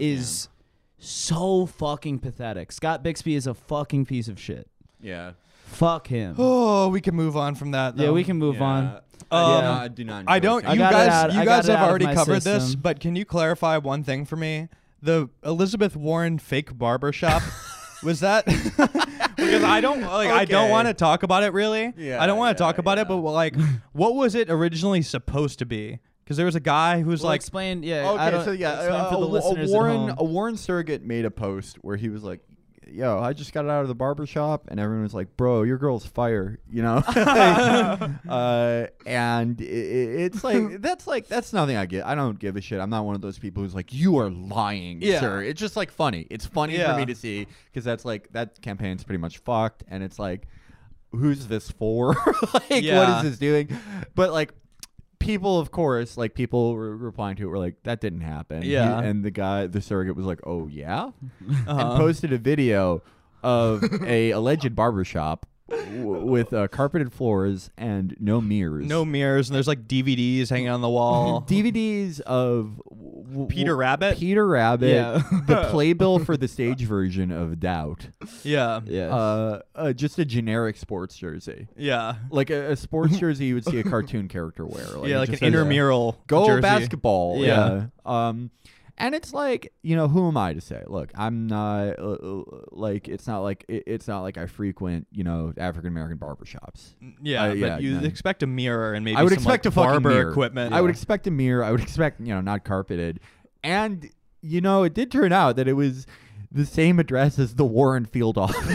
is so fucking pathetic. Scott Bixby is a fucking piece of shit. yeah. Fuck him. Oh, we can move on from that. Yeah, though. we can move on. I Um, do not, I do not. I enjoy don't. it. I You got it guys, out- you I guys got it have out of already my covered this, system. but can you clarify one thing for me? The Elizabeth Warren fake barbershop was that? Because I don't like. I don't Okay. want to talk about it really. Yeah, I don't want to yeah, talk about it, yeah. but like, what was it originally supposed to be? Because there was a guy who was Well, like, explain, yeah. I Okay, don't, so yeah, explain uh, for the a, listeners a Warren at a home. Warren surrogate made a post where he was like, yo, I just got out of the barber shop, and everyone was like, bro, your girl's fire, you know? uh, and it, it's like, that's like, that's nothing I get. I don't give a shit. I'm not one of those people who's like, you are lying, Yeah. sir. It's just like funny. It's funny Yeah. for me to see, because that's like, that campaign's pretty much fucked, and it's like, who's this for? Like, Yeah. what is this doing? But like, people, of course, like people were replying to it were like, that didn't happen. Yeah. He- and the guy, the surrogate was like, oh yeah? Uh-huh. And posted a video of a alleged barbershop w- with uh, carpeted floors and no mirrors. No mirrors, and there's like D V Ds hanging on the wall. D V Ds of w- w- Peter Rabbit? Peter Rabbit, Yeah. the playbill for the stage version of Doubt, Yeah. Yeah. uh, uh, just a generic sports jersey. Yeah. Like a, a sports jersey you would see a cartoon character wear. Like yeah, it like an just says, intramural Go jersey. basketball. Yeah. Yeah. Um, and it's like, you know, who am I to say? Look, I'm not uh, uh, like it's not like it, it's not like I frequent, you know, African American barbershops. Yeah, Uh, but yeah, you no. expect a mirror and maybe I would some, expect like, a fucking barber mirror. equipment. I would expect a mirror. I would expect, you know, not carpeted. And you know, it did turn out that it was the same address as the Warren field office.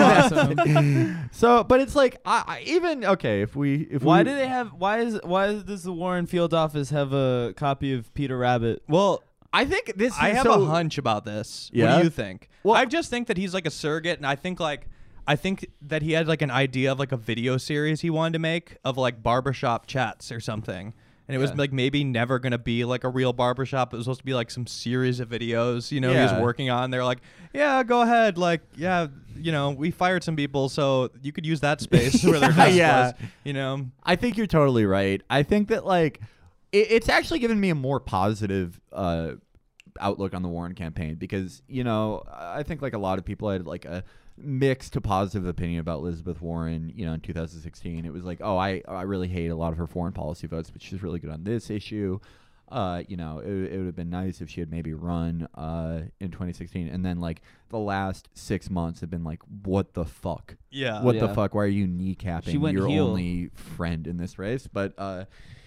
Yeah. So, but it's like I, I even okay if we if Why we, do they have? Why is? Why does the Warren Field office have a copy of Peter Rabbit? Well, I think this. I is have so, a hunch about this. What Yeah? do you think? Well- I just think that he's like a surrogate, and I think like I think that he had like an idea of like a video series he wanted to make of like barbershop chats or something. And it was Yeah. like maybe never gonna be like a real barbershop. It was supposed to be like some series of videos, you know, he Yeah. was working on. They're like, yeah, go ahead. Like, yeah, you know, we fired some people, so you could use that space where their desk Yeah. was, you know. I think you're totally right. I think that like it, it's actually given me a more positive uh, outlook on the Warren campaign because you know I think like a lot of people had like a mixed to positive opinion about Elizabeth Warren. You know, in two thousand sixteen, it was like, oh, I I really hate a lot of her foreign policy votes, but she's really good on this issue. Uh, you know, it, it would have been nice if she had maybe run uh, in twenty sixteen. And then, like, the last six months have been like, what the fuck? Yeah. What the Yeah. fuck? Why are you kneecapping She went your heel. only friend in this race? But, uh,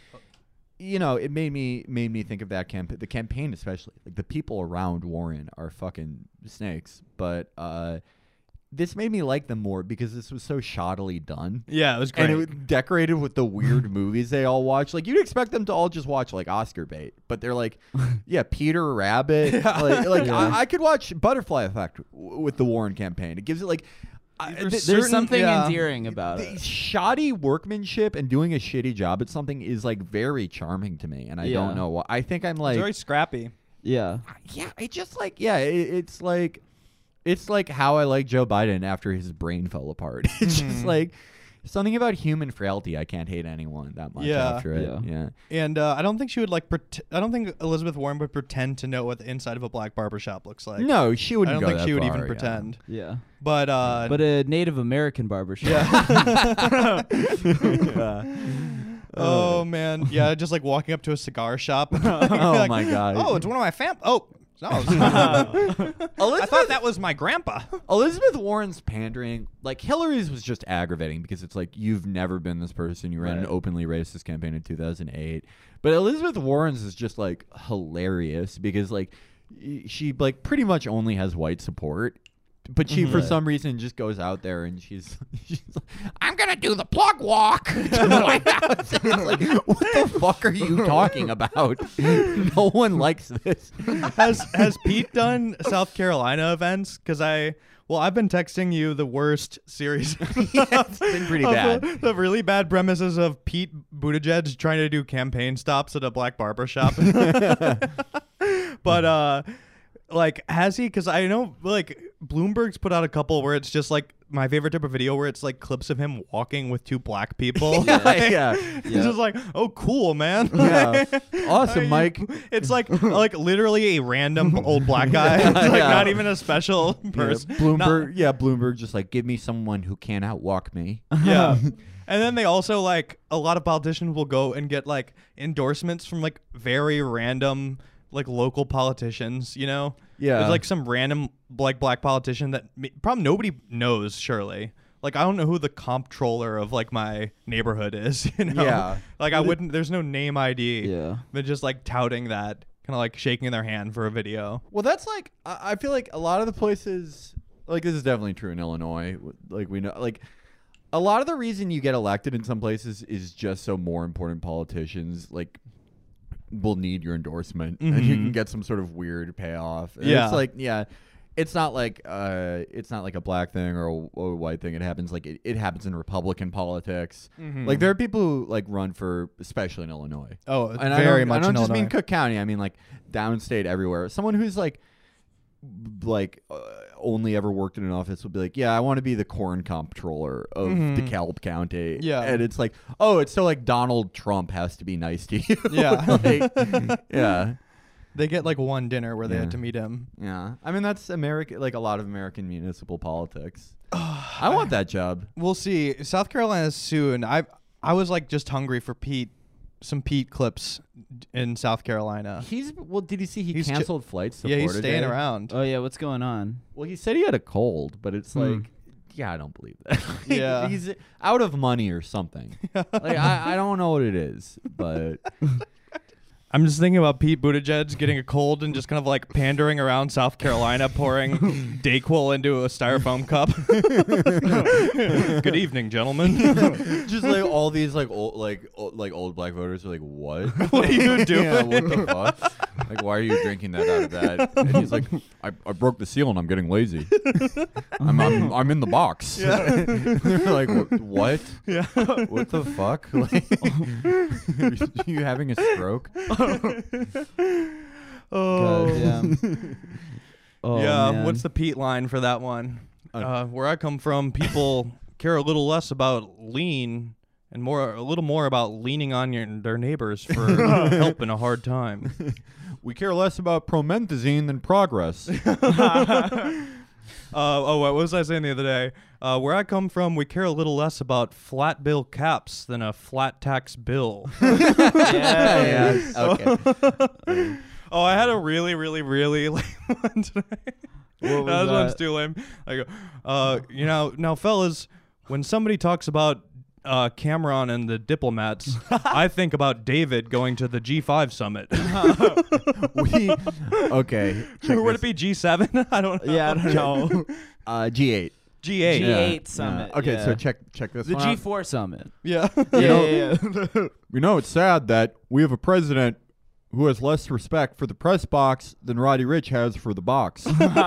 you know, it made me made me think of that campaign. The campaign, especially, like the people around Warren are fucking snakes. But uh, this made me like them more because this was so shoddily done. Yeah, it was great. And it was decorated with the weird movies they all watch. Like you'd expect them to all just watch like Oscar bait, but they're like, yeah, Peter Rabbit. Like, like Yeah. I, I could watch Butterfly Effect w- with the Warren campaign. It gives it like I, There's th- There's certain- something yeah. endearing about the it. shoddy workmanship and doing a shitty job at something is like very charming to me, and I Yeah. don't know why. I think I'm It's like, very scrappy. Yeah. yeah, it just like yeah, it, it's like it's like how I like Joe Biden after his brain fell apart. It's just like something about human frailty. I can't hate anyone that much Yeah. after it. Yeah. Yeah. And uh, I don't think she would like. Pret- I don't think Elizabeth Warren would pretend to know what the inside of a black barbershop looks like. No, she I wouldn't. don't go think that she would far, even yeah. pretend. Yeah. But uh, But a Native American barbershop. Yeah. oh man, yeah, just like walking up to a cigar shop. Oh Like, my God. Oh, it's one of my fam. Oh. No, I thought that was my grandpa. Elizabeth Warren's pandering, like Hillary's was just aggravating because it's like you've never been this person. You ran an Right. openly racist campaign in two thousand eight. But Elizabeth Warren's is just like hilarious because like y- she like pretty much only has white support. But she, for Right. some reason, just goes out there and she's, she's like, I'm going to do the plug walk to the White House. And it's like, what the fuck are you talking about? No one likes this. Has Has Pete done South Carolina events? Because I, well, I've been texting you the worst series. Yeah, it's been pretty of bad. The, the really bad premises of Pete Buttigieg trying to do campaign stops at a black barber shop. But uh, like, has he? Because I know like Bloomberg's put out a couple where it's just like my favorite type of video where it's like clips of him walking with two black people. Yeah, yeah. It's just like, oh, cool, man. Yeah. Awesome, Are you- Mike. It's like like literally a random old black guy. It's like Yeah. not even a special Yeah, person. Bloomberg, yeah, Bloomberg just like, give me someone who can't outwalk me. Yeah. And then they also like a lot of politicians will go and get like endorsements from like very random like local politicians, you know? Yeah. There's like some random like black politician that m- probably nobody knows, surely. Like I don't know who the comptroller of like my neighborhood is, you know? Yeah. Like I wouldn't there's no name I D. Yeah. But just like touting that, kind of like shaking their hand for a video. Well, that's like, I I feel like a lot of the places, like this is definitely true in Illinois. Like we know, like a lot of the reason you get elected in some places is just so more important politicians like will need your endorsement, mm-hmm. and you can get some sort of weird payoff. And yeah, it's like yeah. It's not like uh, it's not like a black thing or a, or a white thing. It happens like it, it happens in Republican politics. Mm-hmm. Like there are people who like run for, especially in Illinois. Oh, and very I much. I don't in just Illinois. mean Cook County. I mean like downstate everywhere. Someone who's like like uh, only ever worked in an office will be like, yeah, I want to be the corn comptroller of mm-hmm. DeKalb County. Yeah, and it's like, oh, it's so like Donald Trump has to be nice to you. Yeah, like, yeah. They get like one dinner where they yeah. had to meet him. Yeah. I mean, that's American, like a lot of American municipal politics. I want that job. We'll see. South Carolina soon. I I was like just hungry for Pete, some Pete clips in South Carolina. He's, well, did you see he He's ch- canceled flights to Yeah, Florida he's staying Day? around. Oh yeah, what's going on? Well, he said he had a cold, but it's Hmm. like, yeah, I don't believe that. Yeah. He's out of money or something. Like, I, I don't know what it is, but... I'm just thinking about Pete Buttigieg getting a cold and just kind of like pandering around South Carolina, pouring Dayquil into a styrofoam cup. Good evening, gentlemen. Just like all these like old like old, like old black voters are like, what? What are you doing? Yeah, what the fuck? Like, why are you drinking that out of that? And he's like, I, I broke the seal and I'm getting lazy. I'm I'm, I'm in the box. Yeah. They're like, what? what? Yeah. What the fuck? Like, are you having a stroke? Oh. God damn. Oh, yeah. man. What's the Pete line for that one? Uh, Uh, where I come from, people care a little less about lean and more, a little more about leaning on your, their neighbors for help in a hard time. We care less about promethazine than progress. Uh, oh, what was I saying the other day? Uh, where I come from, we care a little less about flat bill caps than a flat tax bill. Yeah, yeah. Okay. Oh, I had a really, really, really lame one today. What was that one's that? too lame. I go, uh, you know, now, fellas, when somebody talks about uh, Cameron and the diplomats, I think about David going to the G five summit. we okay. check Would this. it be G seven? I don't know. Yeah, I don't know. Uh, G eight. G eight. G Yeah. eight summit. Okay, yeah. so check check this the one G out. four summit. Yeah. Yeah, know- yeah, yeah. You know, it's sad that we have a president who has less respect for the press box than Roddy Ricch has for the box.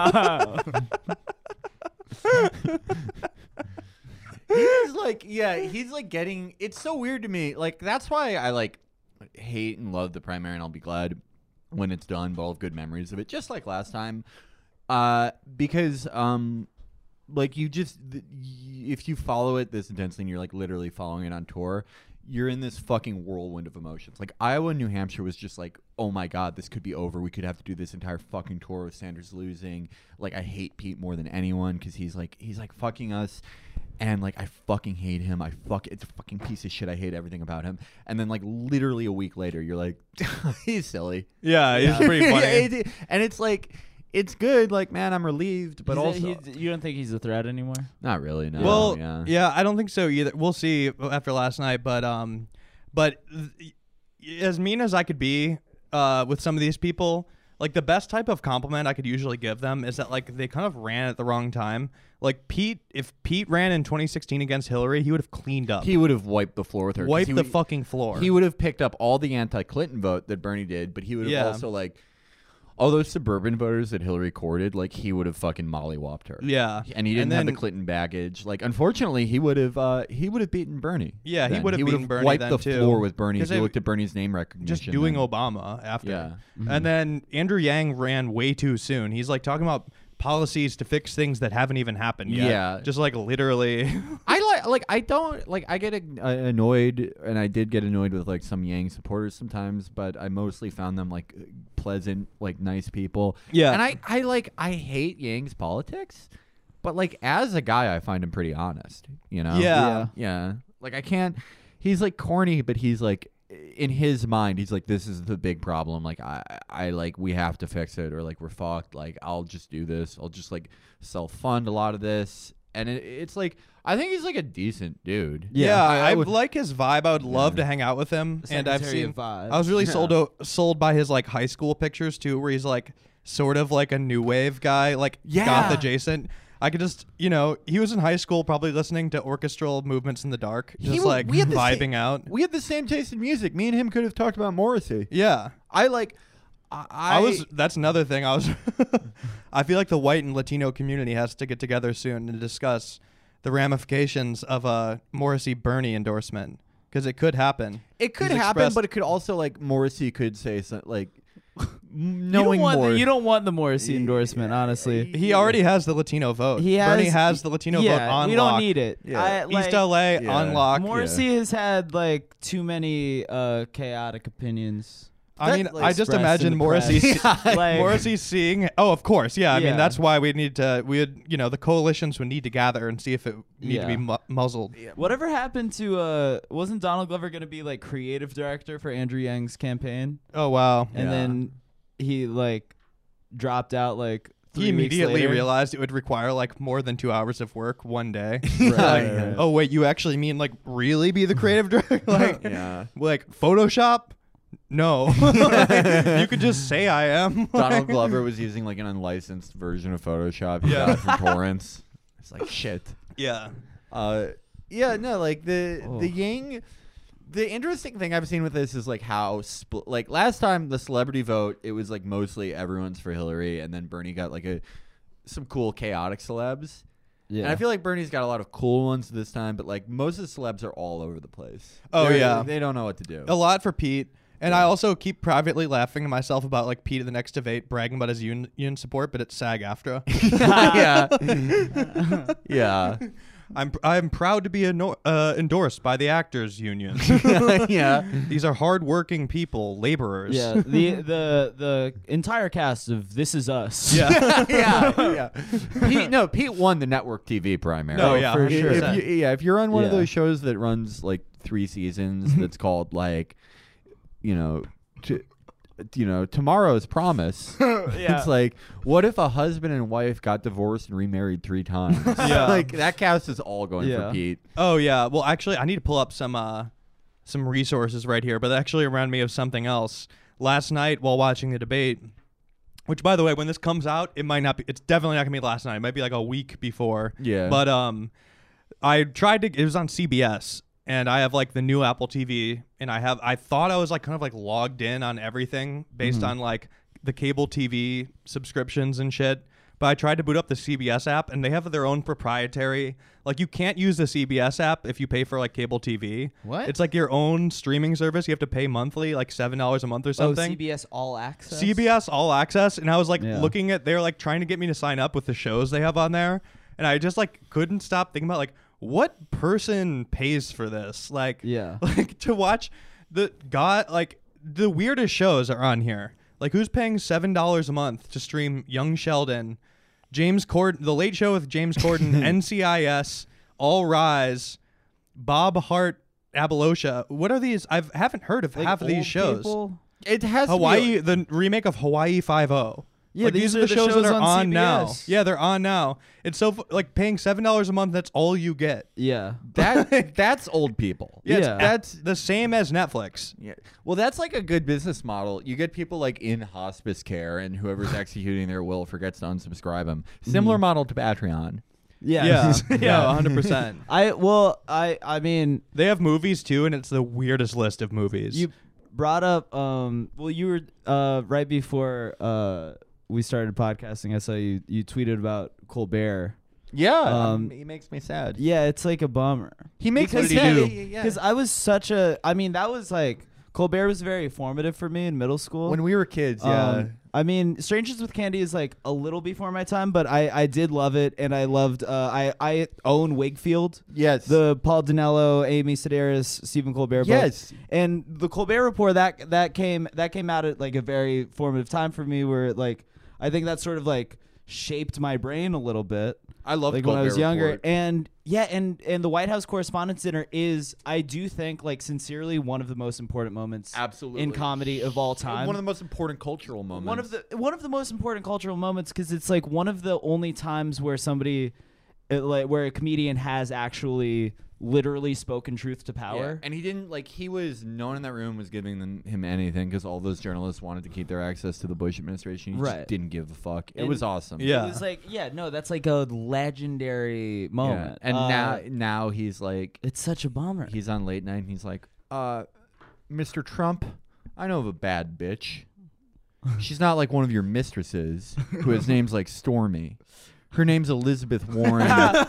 He's like, yeah, he's like getting. It's so weird to me. Like that's why I like hate and love the primary, and I'll be glad when it's done. But I'll have good memories of it, just like last time. Uh, because um, like you just th- y- if you follow it this intensely, and you're like literally following it on tour, you're in this fucking whirlwind of emotions. Like Iowa and New Hampshire was just like, oh my god, this could be over. We could have to do this entire fucking tour with Sanders losing. Like I hate Pete more than anyone because he's like he's like fucking us. And, like, I fucking hate him. I fuck, it's a fucking piece of shit. I hate everything about him. And then, like, literally a week later, you're like, he's silly. Yeah, it's pretty funny. It- and it's like, it's good. Like, man, I'm relieved. But He's a- also, he's- you don't think he's a threat anymore? not really, no. Well, yeah. yeah, I don't think so either. We'll see after last night, but um, but th- as mean as I could be uh, with some of these people, like the best type of compliment I could usually give them is that like they kind of ran at the wrong time. Like Pete, if Pete ran in twenty sixteen against Hillary, he would have cleaned up, He would have wiped the floor with her. 'cause wiped he the would- fucking floor. He would have picked up all the anti-Clinton vote that Bernie did, but he would have Yeah. also, like, all those suburban voters that Hillary courted, like, he would have fucking mollywopped her. yeah, And he didn't have the then- Clinton baggage. Like, unfortunately, he would have uh, he would have beaten Bernie. Yeah, he then. would have beaten Bernie wiped then, the too. floor with Bernie if 'Cause you they- looked at Bernie's name recognition. just doing then. Obama after. Yeah. Mm-hmm. And then Andrew Yang ran way too soon. He's like talking about policies to fix things that haven't even happened yet. Yeah. Just like literally. I like like I don't like I get uh, annoyed, and I did get annoyed with like some Yang supporters sometimes, but I mostly found them like pleasant, like nice people. Yeah. And I I like I hate Yang's politics, but like as a guy, I find him pretty honest. You know? Yeah. Yeah. Like I can't. He's like corny, but he's like in his mind, he's like, this is the big problem. Like I I like we have to fix it, or like we're fucked. Like I'll just do this. I'll just like self fund a lot of this. And it, it's like, I think he's like a decent dude. Yeah, I- I I, would- like his vibe. I would love Yeah. to hang out with him. And I've Secretary seen. of Vibes. I was really Yeah. sold o- sold by his like high school pictures too, where he's like sort of like a new wave guy, like Yeah. goth adjacent. I could just, you know, he was in high school probably listening to orchestral movements in the dark, just He w- like we had the vibing same- out. We had the same taste in music. Me and him could have talked about Morrissey. Yeah. I like. I, I, was. That's another thing. I was. I feel like the white and Latino community has to get together soon and discuss the ramifications of a Morrissey Bernie endorsement because it could happen. It could He's happen, expressed- but it could also like Morrissey could say something like You knowing don't want more. the, you don't want the Morrissey endorsement, honestly. He already has the Latino vote. He has, Bernie has the Latino yeah, vote on we lock. don't need it. Yeah. I, like, East L A yeah. on lock. Morrissey has had like too many uh, chaotic opinions. I mean, like, I just expressed in imagine the Morrissey, press. Like- Morrissey seeing. Oh, of course, yeah. I Yeah. mean, that's why we need to. We would, you know, the coalitions would need to gather and see if it need to be Yeah. mu- muzzled. Whatever happened to uh wasn't Donald Glover going to be like creative director for Andrew Yang's campaign? Oh wow. And Yeah. then he like dropped out like three He weeks immediately later. realized it would require like more than two hours of work one day. Right, Like, right. oh wait, you actually mean like really be the creative director? like, yeah. like Photoshop? No. Like, you could just say I am. Donald Like- Glover was using like an unlicensed version of Photoshop. He Yeah. got from torrents. It's like shit. Yeah. Uh, yeah, no, like the Oh. the Yang. The interesting thing I've seen with this is like how spl- like last time the celebrity vote, it was like mostly everyone's for Hillary, and then Bernie got like a some cool chaotic celebs. Yeah. And I feel like Bernie's got a lot of cool ones this time, but like most of the celebs are all over the place. Oh, They're- yeah. they don't know what to do. A lot for Pete. And I also keep privately laughing to myself about like Pete at the next debate bragging about his union, union support, but it's SAG-AFTRA. yeah, yeah, I'm I'm proud to be eno- uh, endorsed by the actors union. yeah. These are hardworking people, laborers. yeah, the the the entire cast of This Is Us. Yeah. yeah, yeah. Pete, no, Pete won the network T V primary. No, yeah, for one hundred sure. If percent. you, yeah, if you're on one of Yeah. those shows that runs like three seasons, that's called like, you know, t- you know, Tomorrow's Promise. Yeah. It's like, what if a husband and wife got divorced and remarried three times? Yeah. like that cast is all going Yeah. for Pete. Oh yeah. Well, actually, I need to pull up some uh, some resources right here, but that actually reminded me of something else. Last night while watching the debate, which by the way, when this comes out, it might not be. It's definitely not gonna be last night. It might be like a week before. Yeah. But um, I tried to. It was on C B S, and I have like the new Apple T V, and I have. I thought I was like kind of like logged in on everything based Mm-hmm. on like the cable T V subscriptions and shit. But I tried to boot up the C B S app, and they have their own proprietary. Like you can't use the C B S app if you pay for like cable T V. What? It's like your own streaming service. You have to pay monthly, like seven dollars a month or Oh, something. C B S All Access. C B S All Access, and I was like Yeah. looking at, they're like trying to get me to sign up with the shows they have on there, and I just like couldn't stop thinking about like what person pays for this, like Yeah. like to watch the god like the weirdest shows are on here. Like who's paying seven dollars a month to stream Young Sheldon, James Corden, The Late Show with James Corden, N C I S, All Rise, Bob Hart, Abolosha. What are these? I haven't heard of Like half of these old shows. people? It has Hawaii, To be, the remake of Hawaii Five-O. Yeah, like, these these are are the the shows, shows that are on on, C B now. S. Yeah, they're on now. It's so fu- like paying seven dollars a month. That's all you get. Yeah. that that's old people. Yeah, Yeah. It's, that's the same as Netflix. Yeah. Well, that's like a good business model. You get people like in hospice care, and whoever's executing their will forgets to unsubscribe them. Similar model to Patreon. Yeah. Yeah, yeah, one hundred percent. I well, I I mean, They have movies too, and it's the weirdest list of movies. you brought up um well you were uh right before uh we started podcasting. I saw you you tweeted about Colbert. Yeah, Um, he makes me sad. Yeah, it's like a bummer. He makes What me did he sad. do? Yeah, yeah. Because I was such a I mean that was like Colbert was very formative for me in middle school. When we were kids, yeah. Um, I mean, Strangers with Candy is like a little before my time, but I, I did love it, and I loved. Uh, I I own Wakefield, yes. the Paul Dinello, Amy Sedaris, Stephen Colbert book. yes. And the Colbert Report that that came that came out at like a very formative time for me, where like I think that sort of like shaped my brain a little bit. I love Like when I was younger, and yeah, and and the White House Correspondents' Dinner is, I do think, like sincerely, one of the most important moments Absolutely. in comedy of all time. One of the most important cultural moments. One of the one of the most important cultural moments, because it's like one of the only times where somebody it, like where a comedian has actually literally spoken truth to power. Yeah. And he didn't like he was no one in that room was giving them, him anything because all those journalists wanted to keep their access to the Bush administration. He Right. just didn't give a fuck. It And was awesome. Yeah. It was like, yeah, no, that's like a legendary Yeah. moment. And Uh, now now he's like it's such a bummer. he's on late night and he's like, uh, Mister Trump, I know of a bad bitch. She's not like one of your mistresses who has names like Stormy. Her name's Elizabeth Warren.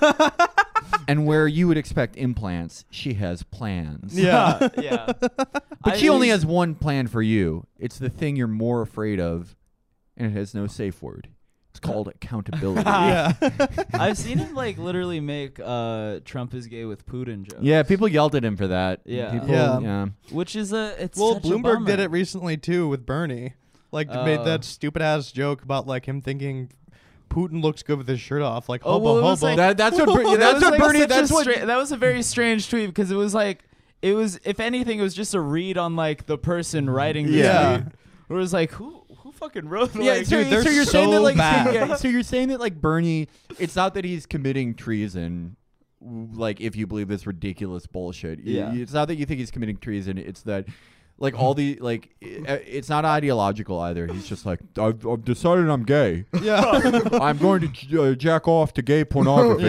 And where you would expect implants, she has plans. Yeah. yeah. But I she only think- has one plan for you. It's the thing you're more afraid of, and it has no safe word. It's called accountability. yeah. I've seen him like literally make uh, Trump is gay with Putin jokes. Yeah, people yelled at him for that. Yeah. People, Yeah. yeah. Which is a it's Well, such a Bloomberg bummer. did it recently too with Bernie. Like made Oh. that stupid ass joke about like him thinking Putin looks good with his shirt off. Like Oh, hobo well, it was hobo. like- That, that's what, Ber- That that's was, what like, Bernie, such a that's what, stra- that was a very strange tweet because it was like it was if anything it was just a read on like the person writing the Yeah. tweet. Where it was like who who fucking wrote yeah, like, so, dude, they're so you're saying that so like, so, bad. yeah, so you're saying that like Bernie, it's not that he's committing treason, w- like if you believe this ridiculous bullshit. Y- Yeah. It's not that you think he's committing treason. It's that like all the like i- it's not ideological either. He's just like I've, I've decided I'm gay. yeah. I'm going to j- uh, jack off to gay pornography.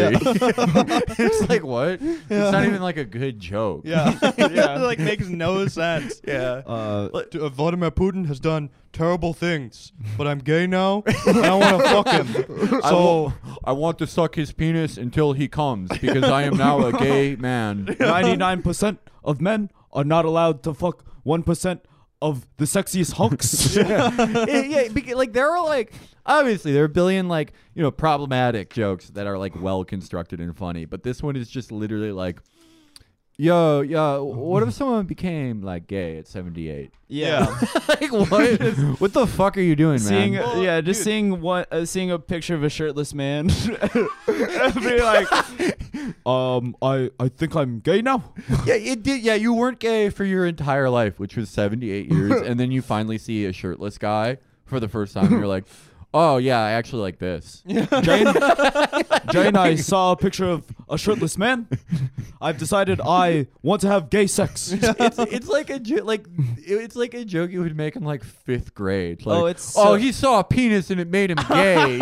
It's like what? It's not even like a good joke. yeah. Yeah. It like makes no sense. Yeah. uh, Like, uh, Vladimir Putin has done terrible things, but I'm gay now. And I want to fuck him. I, So will- I want to suck his penis until he comes because I am now a gay man. ninety-nine percent of men are not allowed to fuck one percent of the sexiest hunks. yeah, yeah beca- like there are like obviously there are a billion like you know problematic jokes that are like well constructed and funny, but this one is just literally like, yo, yo, what if someone became like gay at seventy-eight? Yeah. Like what? What the fuck are you doing, Seeing, man? Well, yeah, just dude. seeing what, uh, seeing a picture of a shirtless man, and be like, um, I, I think I'm gay now. Yeah, it did. Yeah, you weren't gay for your entire life, which was seventy-eight years, and then you finally see a shirtless guy for the first time, and you're like, oh yeah, I actually like this. Jane, Jane, I saw a picture of a shirtless man. I've decided I want to have gay sex. it's it's like a jo- like it's like a joke you would make in like fifth grade. Like, Oh, it's oh so- he saw a penis and it made him gay.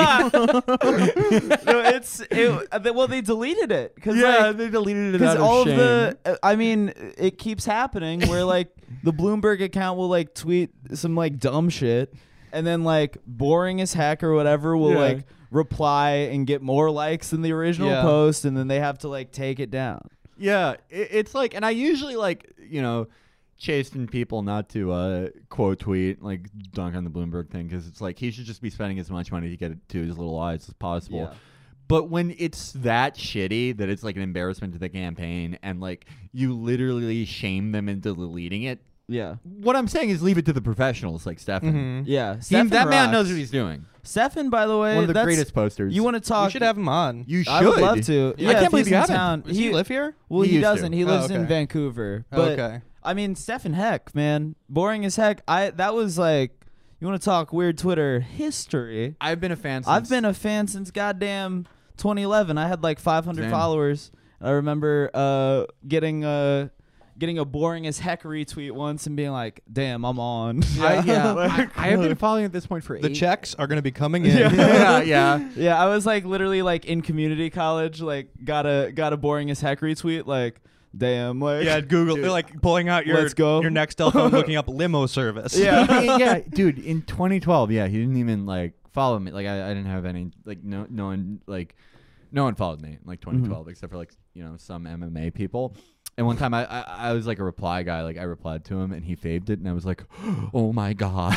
No, it's it, uh, they- well, they deleted it because yeah, like, they deleted it because out of all shame. of the uh, I mean it keeps happening where like the Bloomberg account will like tweet some like dumb shit and then like boring as heck or whatever will Yeah. like reply and get more likes than the original Yeah. post and then they have to like take it down. Yeah, it, it's like, and I usually like you know chasten people not to uh, quote tweet like dunk on the Bloomberg thing because it's like he should just be spending as much money to get it to his little eyes as possible. Yeah. But when it's that shitty that it's like an embarrassment to the campaign and like you literally shame them into deleting it, Yeah. what I'm saying is leave it to the professionals like Stefan. Mhm. Yeah. He- Stefan that man rocks. knows what he's doing. Stefan, by the way, One of the that's- greatest posters. You want to talk? we should have him on. You should. I would love to. Yeah, I can't if believe he's you in haven't. town. Does he, live here? Well, He he, used to. doesn't. He Oh, lives in okay. Vancouver. Oh, But okay. I mean, Stefan Heck, man, boring as heck. I that was like, you want to talk weird Twitter history? I've been a fan. Since I've been a fan since goddamn twenty eleven. I had like five hundred Same. followers. I remember uh, getting a getting a boring as heck retweet once and being like, "Damn, I'm on." I, yeah, Like, I, I have been following at this point for The eight. checks are going to be coming in. yeah, yeah. yeah, I was like literally like in community college, like got a got a boring as heck retweet, like, damn, like Yeah, Google. They're like pulling out your Let's go. your Nextel phone, looking up limo service. Yeah. yeah, dude. In twenty twelve, yeah, he didn't even like follow me. Like I, I didn't have any like no no one like no one followed me in like twenty twelve except for like you know some M M A people. And one time I, I I was like a reply guy. Like I replied to him and he faved it, and I was like, oh my god.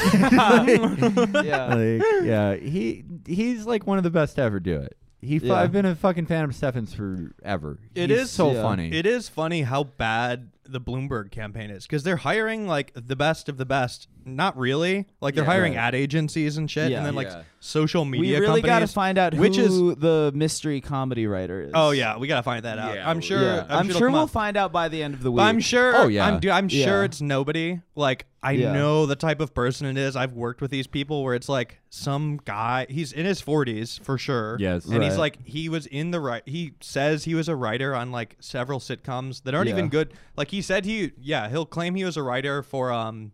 yeah. Like, yeah, he he's like one of the best to ever do it. He fu- Yeah. I've been a fucking fan of Stefan's forever. It He's is- so yeah. funny. It is funny how bad the Bloomberg campaign is because they're hiring like the best of the best not really. Like they're Yeah, hiring right. ad agencies and shit, Yeah. and then like Yeah. social We media really got to companies. find out which who the mystery comedy writer is. Oh yeah, we gotta find that out. Yeah, I'm we- sure. Yeah. I'm, I'm sure, sure it'll come we'll up. find out by the end of the week. But I'm sure. Oh, yeah. I'm, dude, I'm sure Yeah. it's nobody. Like I Yeah. know the type of person it is. I've worked with these people where it's like some guy. He's in his forties for sure. Yes. and he's Right. like he was in the right. He says he was a writer on like several sitcoms that aren't Yeah. even good. Like he said he yeah he'll claim he was a writer for um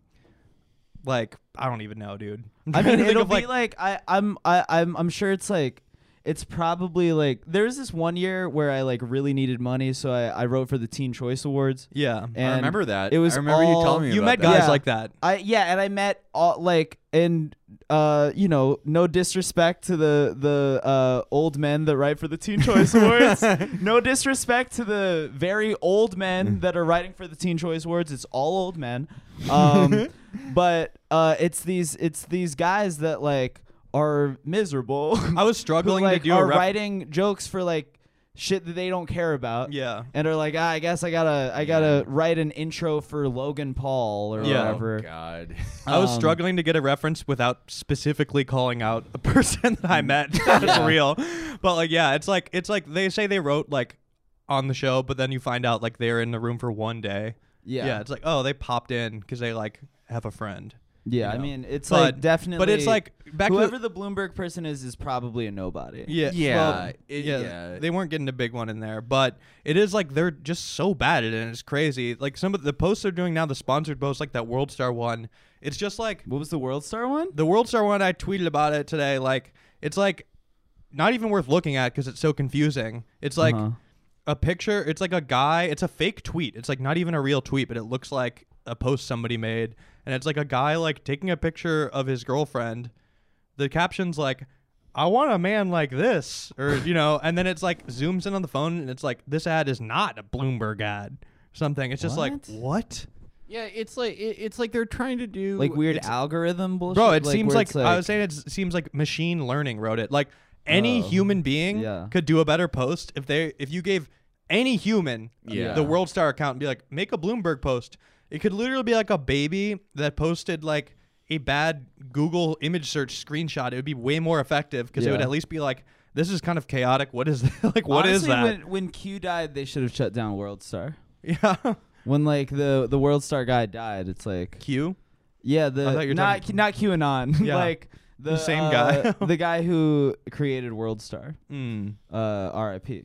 like I don't even know, dude. I'm I trying mean, to think it'll of, be like I, I'm, I, I'm, I'm sure it's like, it's probably like there's this one year where I like really needed money, so I, I wrote for the Teen Choice Awards. yeah. And I remember that. It was I remember you all- telling me You about met that. guys Yeah. like that. I yeah, and I met all like and uh you know no disrespect to the the uh old men that write for the Teen Choice Awards. No disrespect to the very old men that are writing for the Teen Choice Awards. It's all old men. Um, but uh, it's these it's these guys that like are miserable. I was who, struggling like, to do are a rep- writing jokes for like shit that they don't care about. Yeah. And are like, ah, I guess I gotta, I gotta write an intro for Logan Paul or Yeah. whatever. Oh, God. I was Um, struggling to get a reference without specifically calling out a person that I met. That's Yeah. real. But like, yeah, it's like it's like they say they wrote like on the show, but then you find out like they're in the room for one day. Yeah, Yeah, it's like oh, they popped in because they like have a friend. yeah. you I know. mean, it's But- like definitely. But it's like back whoever to the Bloomberg person is is probably a nobody. yeah, Yeah, well, it- yeah, yeah. They weren't getting a big one in there, but it is like they're just so bad at it. And it's crazy. Like some of the posts they're doing now, the sponsored posts, like that World Star one. It's just like What was the World Star one? the World Star one. I tweeted about it today. Like it's like not even worth looking at because it's so confusing. It's like Uh-huh. a picture. It's like a guy. It's a fake tweet. It's like not even a real tweet, but it looks like a post somebody made, and it's like a guy like taking a picture of his girlfriend. The caption's like, "I want a man like this," or you know, and then it's like zooms in on the phone, and it's like, "This ad is not a Bloomberg ad." Something. It's just like What? what, Yeah, it's like it, it's like they're trying to do Like weird it's- algorithm bullshit. bro. It like seems where like, it's I was saying it seems like machine learning wrote it. Like any Oh. human being Yeah. could do a better post if they if you gave any human Yeah. the World Star account and be like, make a Bloomberg post. It could literally be like a baby that posted like a bad Google image search screenshot. It would be way more effective because it would Yeah. at least be like, this is kind of chaotic. What is like what is Honestly, that? When, when Q died, they should have shut down World Star. Yeah. When like the the World Star guy died, it's like Q. yeah, I the thought you were not talking- not QAnon. Yeah. like the, The same uh, guy. the guy who created World Star. Mm. Uh, R I P.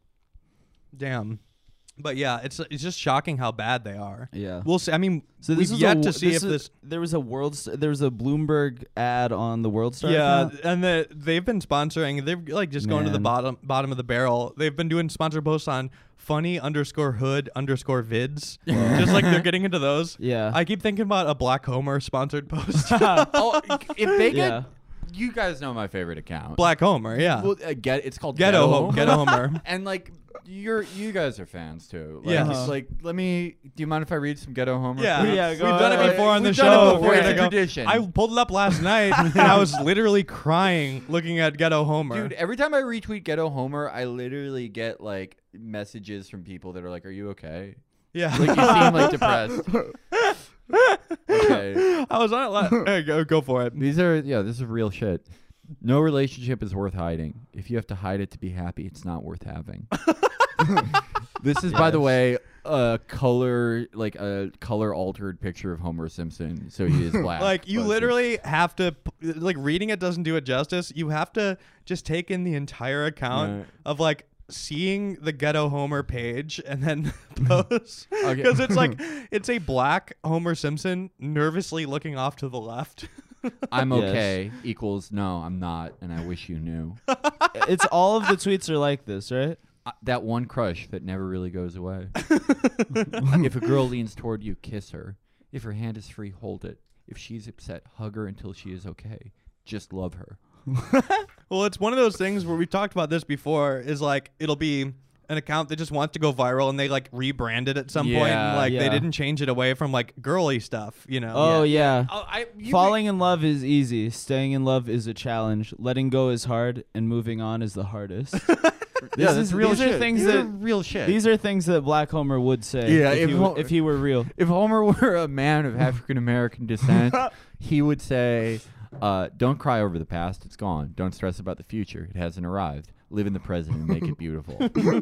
Damn. But yeah, it's it's just shocking how bad they are. Yeah. We'll see. I mean, So we've this is yet a, to see this if is- this. there was a world St- there was a Bloomberg ad on the World Star. Yeah, account? and the, they've been sponsoring. They've like just going to the Man. bottom bottom of the barrel. They've been doing sponsor posts on funny underscore hood underscore vids. Just like they're getting into those. Yeah. I keep thinking about a Black Homer sponsored post. Oh, if they get, Yeah. you guys know my favorite account. Black Homer, yeah. Well, uh, get it's called Ghetto Ghetto Homer. Ghetto Homer. And like you're you guys are fans too. Like, Yeah. it's like let me. Do you mind if I read some Ghetto Homer? Yeah, for you? Yeah, we've go done it ahead. before on the We've done it show. before. We're It's gonna a go- tradition. I pulled it up last night, and I was literally crying looking at Ghetto Homer. Dude, every time I retweet Ghetto Homer, I literally get like messages from people that are like, "Are you okay? yeah, Like you seem like depressed." Okay. I was on it. La- hey, go go for it. These are yeah, this is real shit. No relationship is worth hiding. If you have to hide it to be happy, it's not worth having. This is, by the Yes. way, a color like a color altered picture of Homer Simpson, so he is black. Like you but- literally have to p- like reading it doesn't do it justice. You have to just take in the entire account Right. of like seeing the Ghetto Homer page and then post Okay. because it's like it's a black Homer Simpson nervously looking off to the left. I'm Yes. okay equals no, I'm not, and I wish you knew. It's all of the tweets are like this, right? Uh, that one crush that never really goes away. If a girl leans toward you, kiss her. If her hand is free, hold it. If she's upset, hug her until she is okay. Just love her. Well, it's one of those things where we talked about this before. Is like it'll be an account that just wants to go viral and they like rebranded at some point and Yeah, like they yeah. didn't change it away from like girly stuff, you know. Oh yeah. Oh, I you Falling in love is easy. Staying in love is a challenge. Letting go is hard, and moving on is the hardest. Yeah, This that's is- real these are shit. things These are that- real shit. These are things that Black Homer would say. Yeah, if, if he, Ho- if he were real. If Homer were a man of African American descent, he would say, uh, "Don't cry over the past; it's gone. Don't stress about the future; it hasn't arrived. Live in the present and make it beautiful."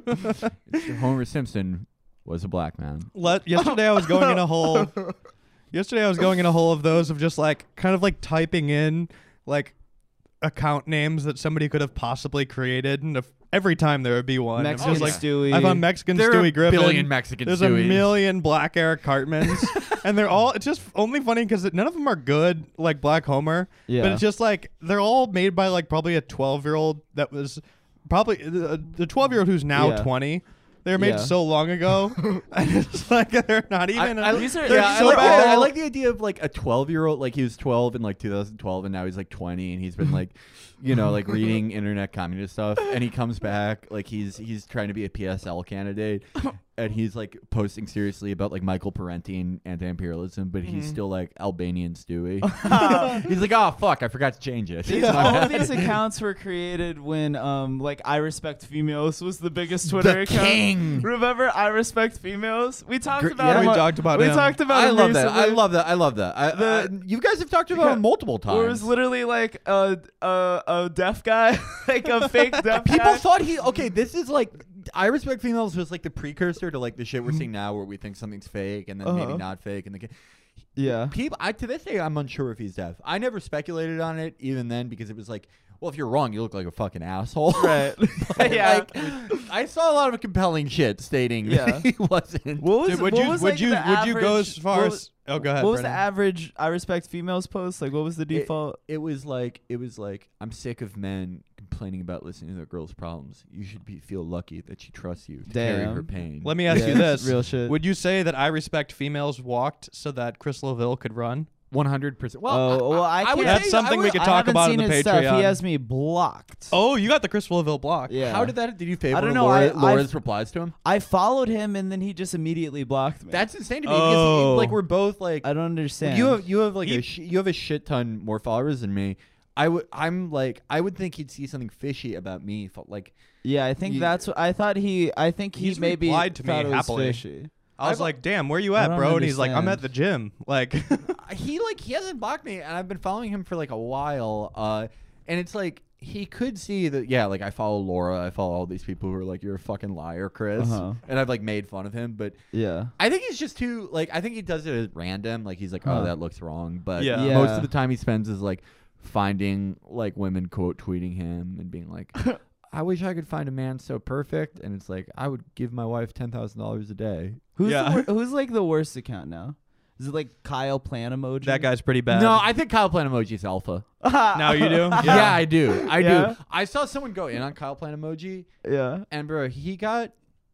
Homer Simpson was a black man. Let, yesterday I was going in a hole. Yesterday I was going in a hole of those of just like kind of like typing in like account names that somebody could have possibly created, and if, every time there would be one. It was Mexican just like Stewie. I found Mexican There are Stewie a Griffin. billion Mexican There's Stewies. a million Black Eric Cartmans, and they're all. It's just only funny because none of them are good like Black Homer. Yeah. But it's just like they're all made by like probably a twelve year old that was probably uh, the twelve year old who's now Yeah. twenty. They were made Yeah. so long ago, and it's like they're not even. I, I, These are- yeah, they're I so like, the, bad. I like the idea of like a twelve-year-old, like he was twelve in like two thousand twelve, and now he's like twenty, and he's been like, you know, like reading internet communist stuff, and he comes back like he's he's trying to be a P S L candidate, and he's like posting seriously about like Michael Parenti and anti-imperialism, but he's still like Albanian Stewie. He's like, oh fuck, I forgot to change it. These, all of these accounts were created when, um, like, I Respect Females was the biggest Twitter The account. king. Remember I Respect Females? We talked Gr- about yeah, him. we on- talked about we him. talked about I him love that. I recently. love that. I love that. I, The- I- you guys have talked about him multiple times. Where it was literally like a a, a deaf guy, like a fake deaf People guy. thought he okay. This is like I Respect Females was like the precursor to like the shit we're seeing now, where we think something's fake and then maybe Uh-huh. not fake, and the Yeah. people. I to this day I'm unsure if he's deaf. I never speculated on it even then because it was like, well, if you're wrong, you look like a fucking asshole. Right. But, Yeah. Like, I saw a lot of compelling shit stating Yeah. that he wasn't. What was, Dude, would what you was, would like, you the would you go average- as far what as? was- Oh, go ahead. What was the Brennan. average I Respect Females post? Like, what was the It- default? It was like it was like I'm sick of men complaining about listening to their girls' problems. You should be feel lucky that she trusts you to carry Damn. her pain. Let me ask Yeah, you it's this: real shit. Would you say that I Respect Females walked so that Chris LaVille could run? One hundred percent. Well, Oh, well, I would can't- That's say- something I we would- could I talk haven't about seen on the his stuff. Patreon. He has me blocked. Oh, you got the Chris LaVille block. Yeah. How did that? Did you favor I don't know, Laura, I- I've- Laura's replies to him? I followed him and then he just immediately blocked me. That's insane to me. Oh. Because, like we're both like I don't understand. you have you have like He- a sh- you have a shit ton more followers than me. I would I'm like I would think he'd see something fishy about me. fo- Like Yeah, I think You- that's what I thought he. I think he He's maybe replied to me thought it was happily. fishy. I was I've- like, "Damn, where you I at, don't bro?" And he's like, "I'm understand. at the gym." Like, he like he hasn't blocked me, and I've been following him for like a while. Uh, and it's like he could see that. Yeah, like I follow Laura, I follow all these people who are like, "You're a fucking liar, Chris," Uh-huh. and I've like made fun of him, but. Yeah. I think he's just too like I think he does it at random. Like he's like, Huh. oh, that looks wrong. But Yeah. Yeah. most of the time he spends is like finding like women quote tweeting him and being like, I wish I could find a man so perfect. And it's like I would give my wife ten thousand dollars a day. Who's Yeah. the wor- who's like the worst account now? Is it like Kyle Plan emoji? that guy's pretty bad. No, I think Kyle Plan Emoji's alpha. Now you do? Yeah. Yeah. I do. I Yeah? do. I saw someone go in on Kyle Plan Emoji, Yeah. and bro, he got.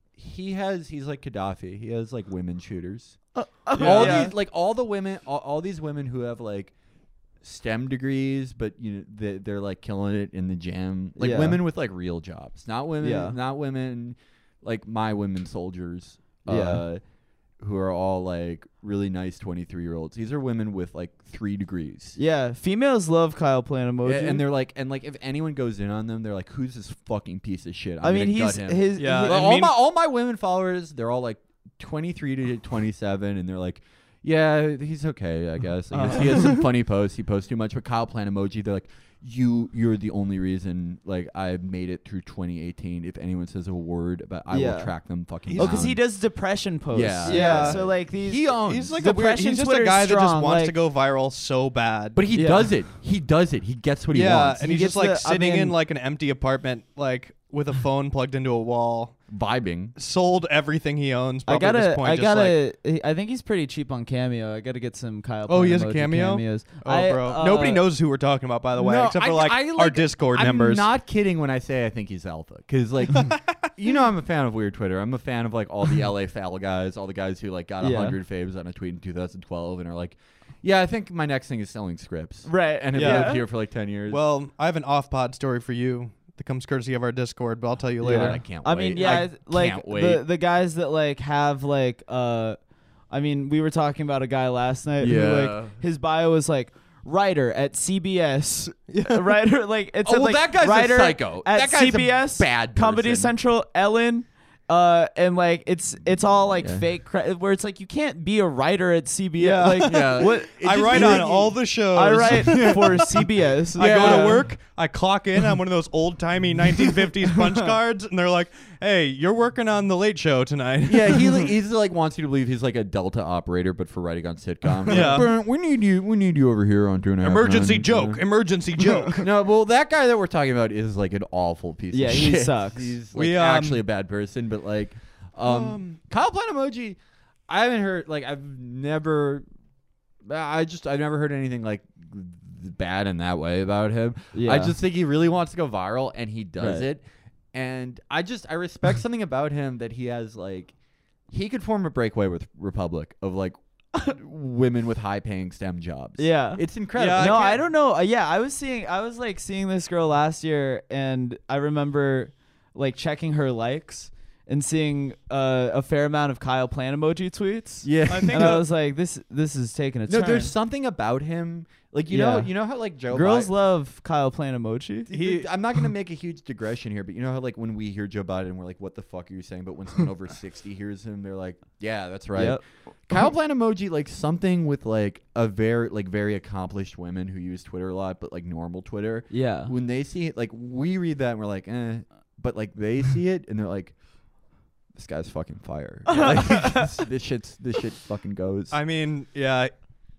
He has. He's like Gaddafi. He has like women shooters. Yeah. all Yeah. these like all the women all, all these women who have like STEM degrees but you know they, they're like killing it in the gym, like Yeah. women with like real jobs, not women Yeah. not women like my women soldiers uh Yeah. who are all like really nice twenty-three year olds. These are women with like three degrees. Yeah. Females love Kyle Plan emoji. A- and they're like and like if anyone goes in on them, they're like, who's this fucking piece of shit? I'm I mean, gonna he's gut him. his. Yeah, his- Well, I all mean- my all my women followers, they're all like twenty-three to twenty-seven, and they're like, yeah, he's okay, I guess. I guess he has some funny posts. He posts too much, but Kyle Plan Emoji, they're like, you, you're the only reason like I've made it through twenty eighteen. If anyone says a word about, I Yeah. will track them fucking. oh, because he down." does depression posts. Yeah. Yeah. So like these. He owns. He's like a weird. Depression He's just a Twitter's guy that just strong, wants to like- go viral so bad. but he Yeah. does it. He does it. He gets what he yeah, wants. and He he's just gets like the- I sitting in mean- like an empty apartment, like with a phone plugged into a wall. Vibing. Sold everything he owns. I Probably at gotta. this point, I just gotta. like, he- I think he's pretty cheap on Cameo. I gotta get some Kyle. Oh, Plan he has a emoji Cameo? Cameos. oh, I, bro, uh, nobody knows who we're talking about, by the way, No, except for I- like, I our like- Discord I'm members. not kidding when I say I think he's alpha, because like, you know, I'm a fan of weird Twitter. I'm a fan of like all the L A foul guys, all the guys who like got a Yeah. hundred faves on a tweet in two thousand twelve and are like, yeah, I think my next thing is selling scripts, Right. and have Yeah. lived here for like ten years. Well, I have an off-pod story for you that comes courtesy of our Discord, but I'll tell you later. I can't I wait. mean, yeah, I it's- like can't wait. the the guys that like have like uh, I mean, we were talking about a guy last night who Yeah. like his bio was like writer at C B S. writer like it Oh, said well, like that guy's a writer psycho. at That guy's a C B S, bad Comedy person. Central, Ellen. Uh, and like it's it's all like Yeah. fake cre- where it's like you can't be a writer at C B S. Yeah. Like Yeah. what? It I just write really- on all the shows. I write for C B S. I go Yeah. to work, I clock in on one of those old timey nineteen fifties punch cards, and they're like, "Hey, you're working on the Late Show tonight." Yeah, he like, he's like wants you to believe he's like a Delta operator, but for writing on sitcoms. Yeah. Like, "Brent, we need you. We need you over here on Two and a Half Emergency Men." joke. Yeah. Emergency joke. No, well, that guy that we're talking about is like an awful piece Yeah, of he shit. sucks. He's like We, um, actually a bad person, but like, um, Kyle Plant emoji. I haven't heard like I've never. I just I've never heard anything like bad in that way about him. Yeah. I just think he really wants to go viral, and he does Right. it. And I just I respect something about him that he has like he could form a breakaway with Republic of like women with high paying STEM jobs. Yeah. It's incredible. Yeah, no, I I, can't- don't know. Uh, yeah, I was seeing, I was like seeing this girl last year, and I remember like checking her likes and seeing uh, a fair amount of Kyle Plan emoji tweets. Yeah. I think and I uh, was like, this, this is taking a No, turn. there's something about him. Like you know, Yeah. you know how like Joe Girls Biden, love Kyle Plan emoji. he, I'm not gonna make a huge digression here, but you know how like when we hear Joe Biden, we're like, "What the fuck are you saying?" But when someone over sixty hears him, they're like, "Yeah, that's right." Yep. Kyle Plan emoji, like something with like a very like very accomplished women who use Twitter a lot, but like normal Twitter. Yeah. When they see it, like we read that and we're like, "Eh," but like they see it and they're like, "This guy's fucking fire." Like, this, this shit's this shit fucking goes. I mean, yeah,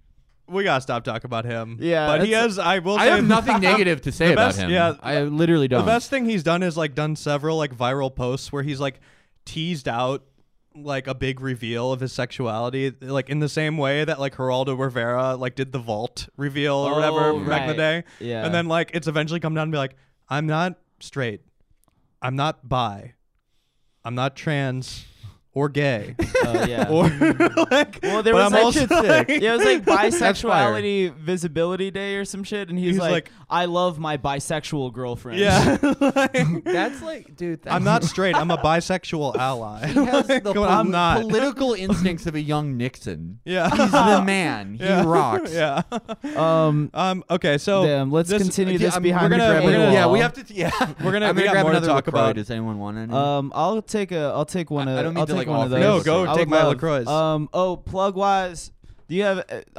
we gotta stop talking about him. Yeah, but he it's- has. I will. I say have nothing negative to say the about best- him. yeah, I literally don't. The best thing he's done is like done several like viral posts where he's like teased out like a big reveal of his sexuality, like in the same way that like Geraldo Rivera like did the vault reveal or whatever Oh, back in the day. right. Yeah. And then like it's eventually come down and be like, I'm not straight, I'm not bi, I'm not trans or gay. Uh, yeah. or like, well, there but was I'm that also shit like, Yeah, it was like fire. bisexuality visibility day or some shit, and he's, He's like, like- I love my bisexual girlfriend. yeah. Like, That's like, dude. That's I'm not straight. I'm a bisexual ally. He has the Going, poli- I'm not. political instincts of a young Nixon. Yeah. He's the man. He Yeah. rocks. Yeah. Um. Um. Okay. So Damn, let's this- continue Yeah, this I'm- behind we're gonna, the we're grab gonna- wall. yeah, we have to. Yeah, We're gonna- I'm we gonna got grab more to another talk LaCroix. about. Does anyone want any? Um, I'll take a, I'll take one I- of, I don't mean I'll to, take like, one of offer those. No, go I take would my love- LaCroix. Um, oh, plug wise, do you have,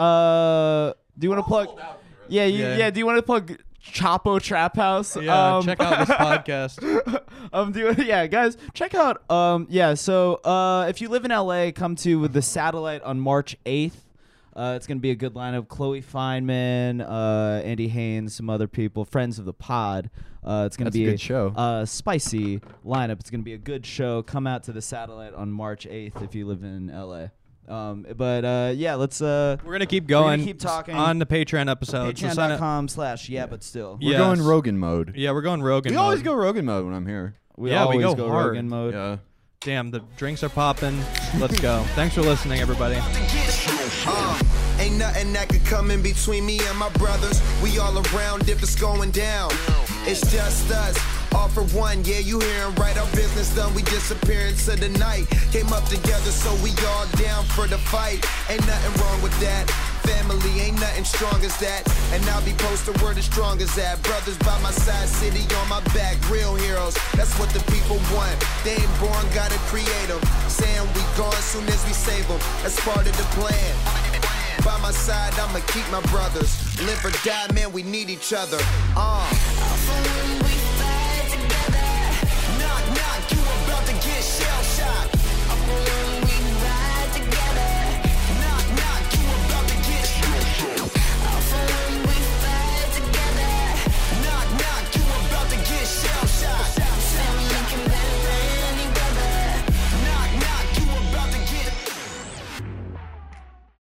uh, do you want to plug? Yeah, you, Yeah. yeah. Do you want to plug Chapo Trap House? Yeah. Um, check out this podcast. um, do yeah, guys, check out. Um, yeah. So, uh, if you live in L A, come to the Satellite on March eighth. Uh, it's gonna be a good lineup. Chloe Feynman, uh, Andy Haynes, some other people, friends of the pod. Uh, it's gonna That's a be good show. Uh, spicy lineup. It's gonna be a good show. Come out to the Satellite on March eighth if you live in L A. Um, but uh, yeah, let's uh, We're gonna keep gonna going. keep talking. on the Patreon episode. So sign up- Patreon.com slash yeah, but still. We're yes. going Rogan mode. Yeah, we're going Rogan. we mode. always go Rogan mode when I'm here. We Yeah, we always go go, hard. Rogan mode. Yeah. Damn, the drinks are popping. Let's go. Thanks for listening, everybody. Uh, ain't nothing that could come in between me and my brothers. We all around if it's going down. It's just us. All for one, yeah, you hearing right. Our business done, we disappear into the night. Came up together, so we all down for the fight. Ain't nothing wrong with that. Family ain't nothing strong as that. And I'll be posted where the strong as that. Brothers by my side, city on my back. Real heroes, that's what the people want. They ain't born, gotta create them. Saying we gone soon as we save them. That's part of the plan. By my side, I'ma keep my brothers. Live or die, man, we need each other. Uh.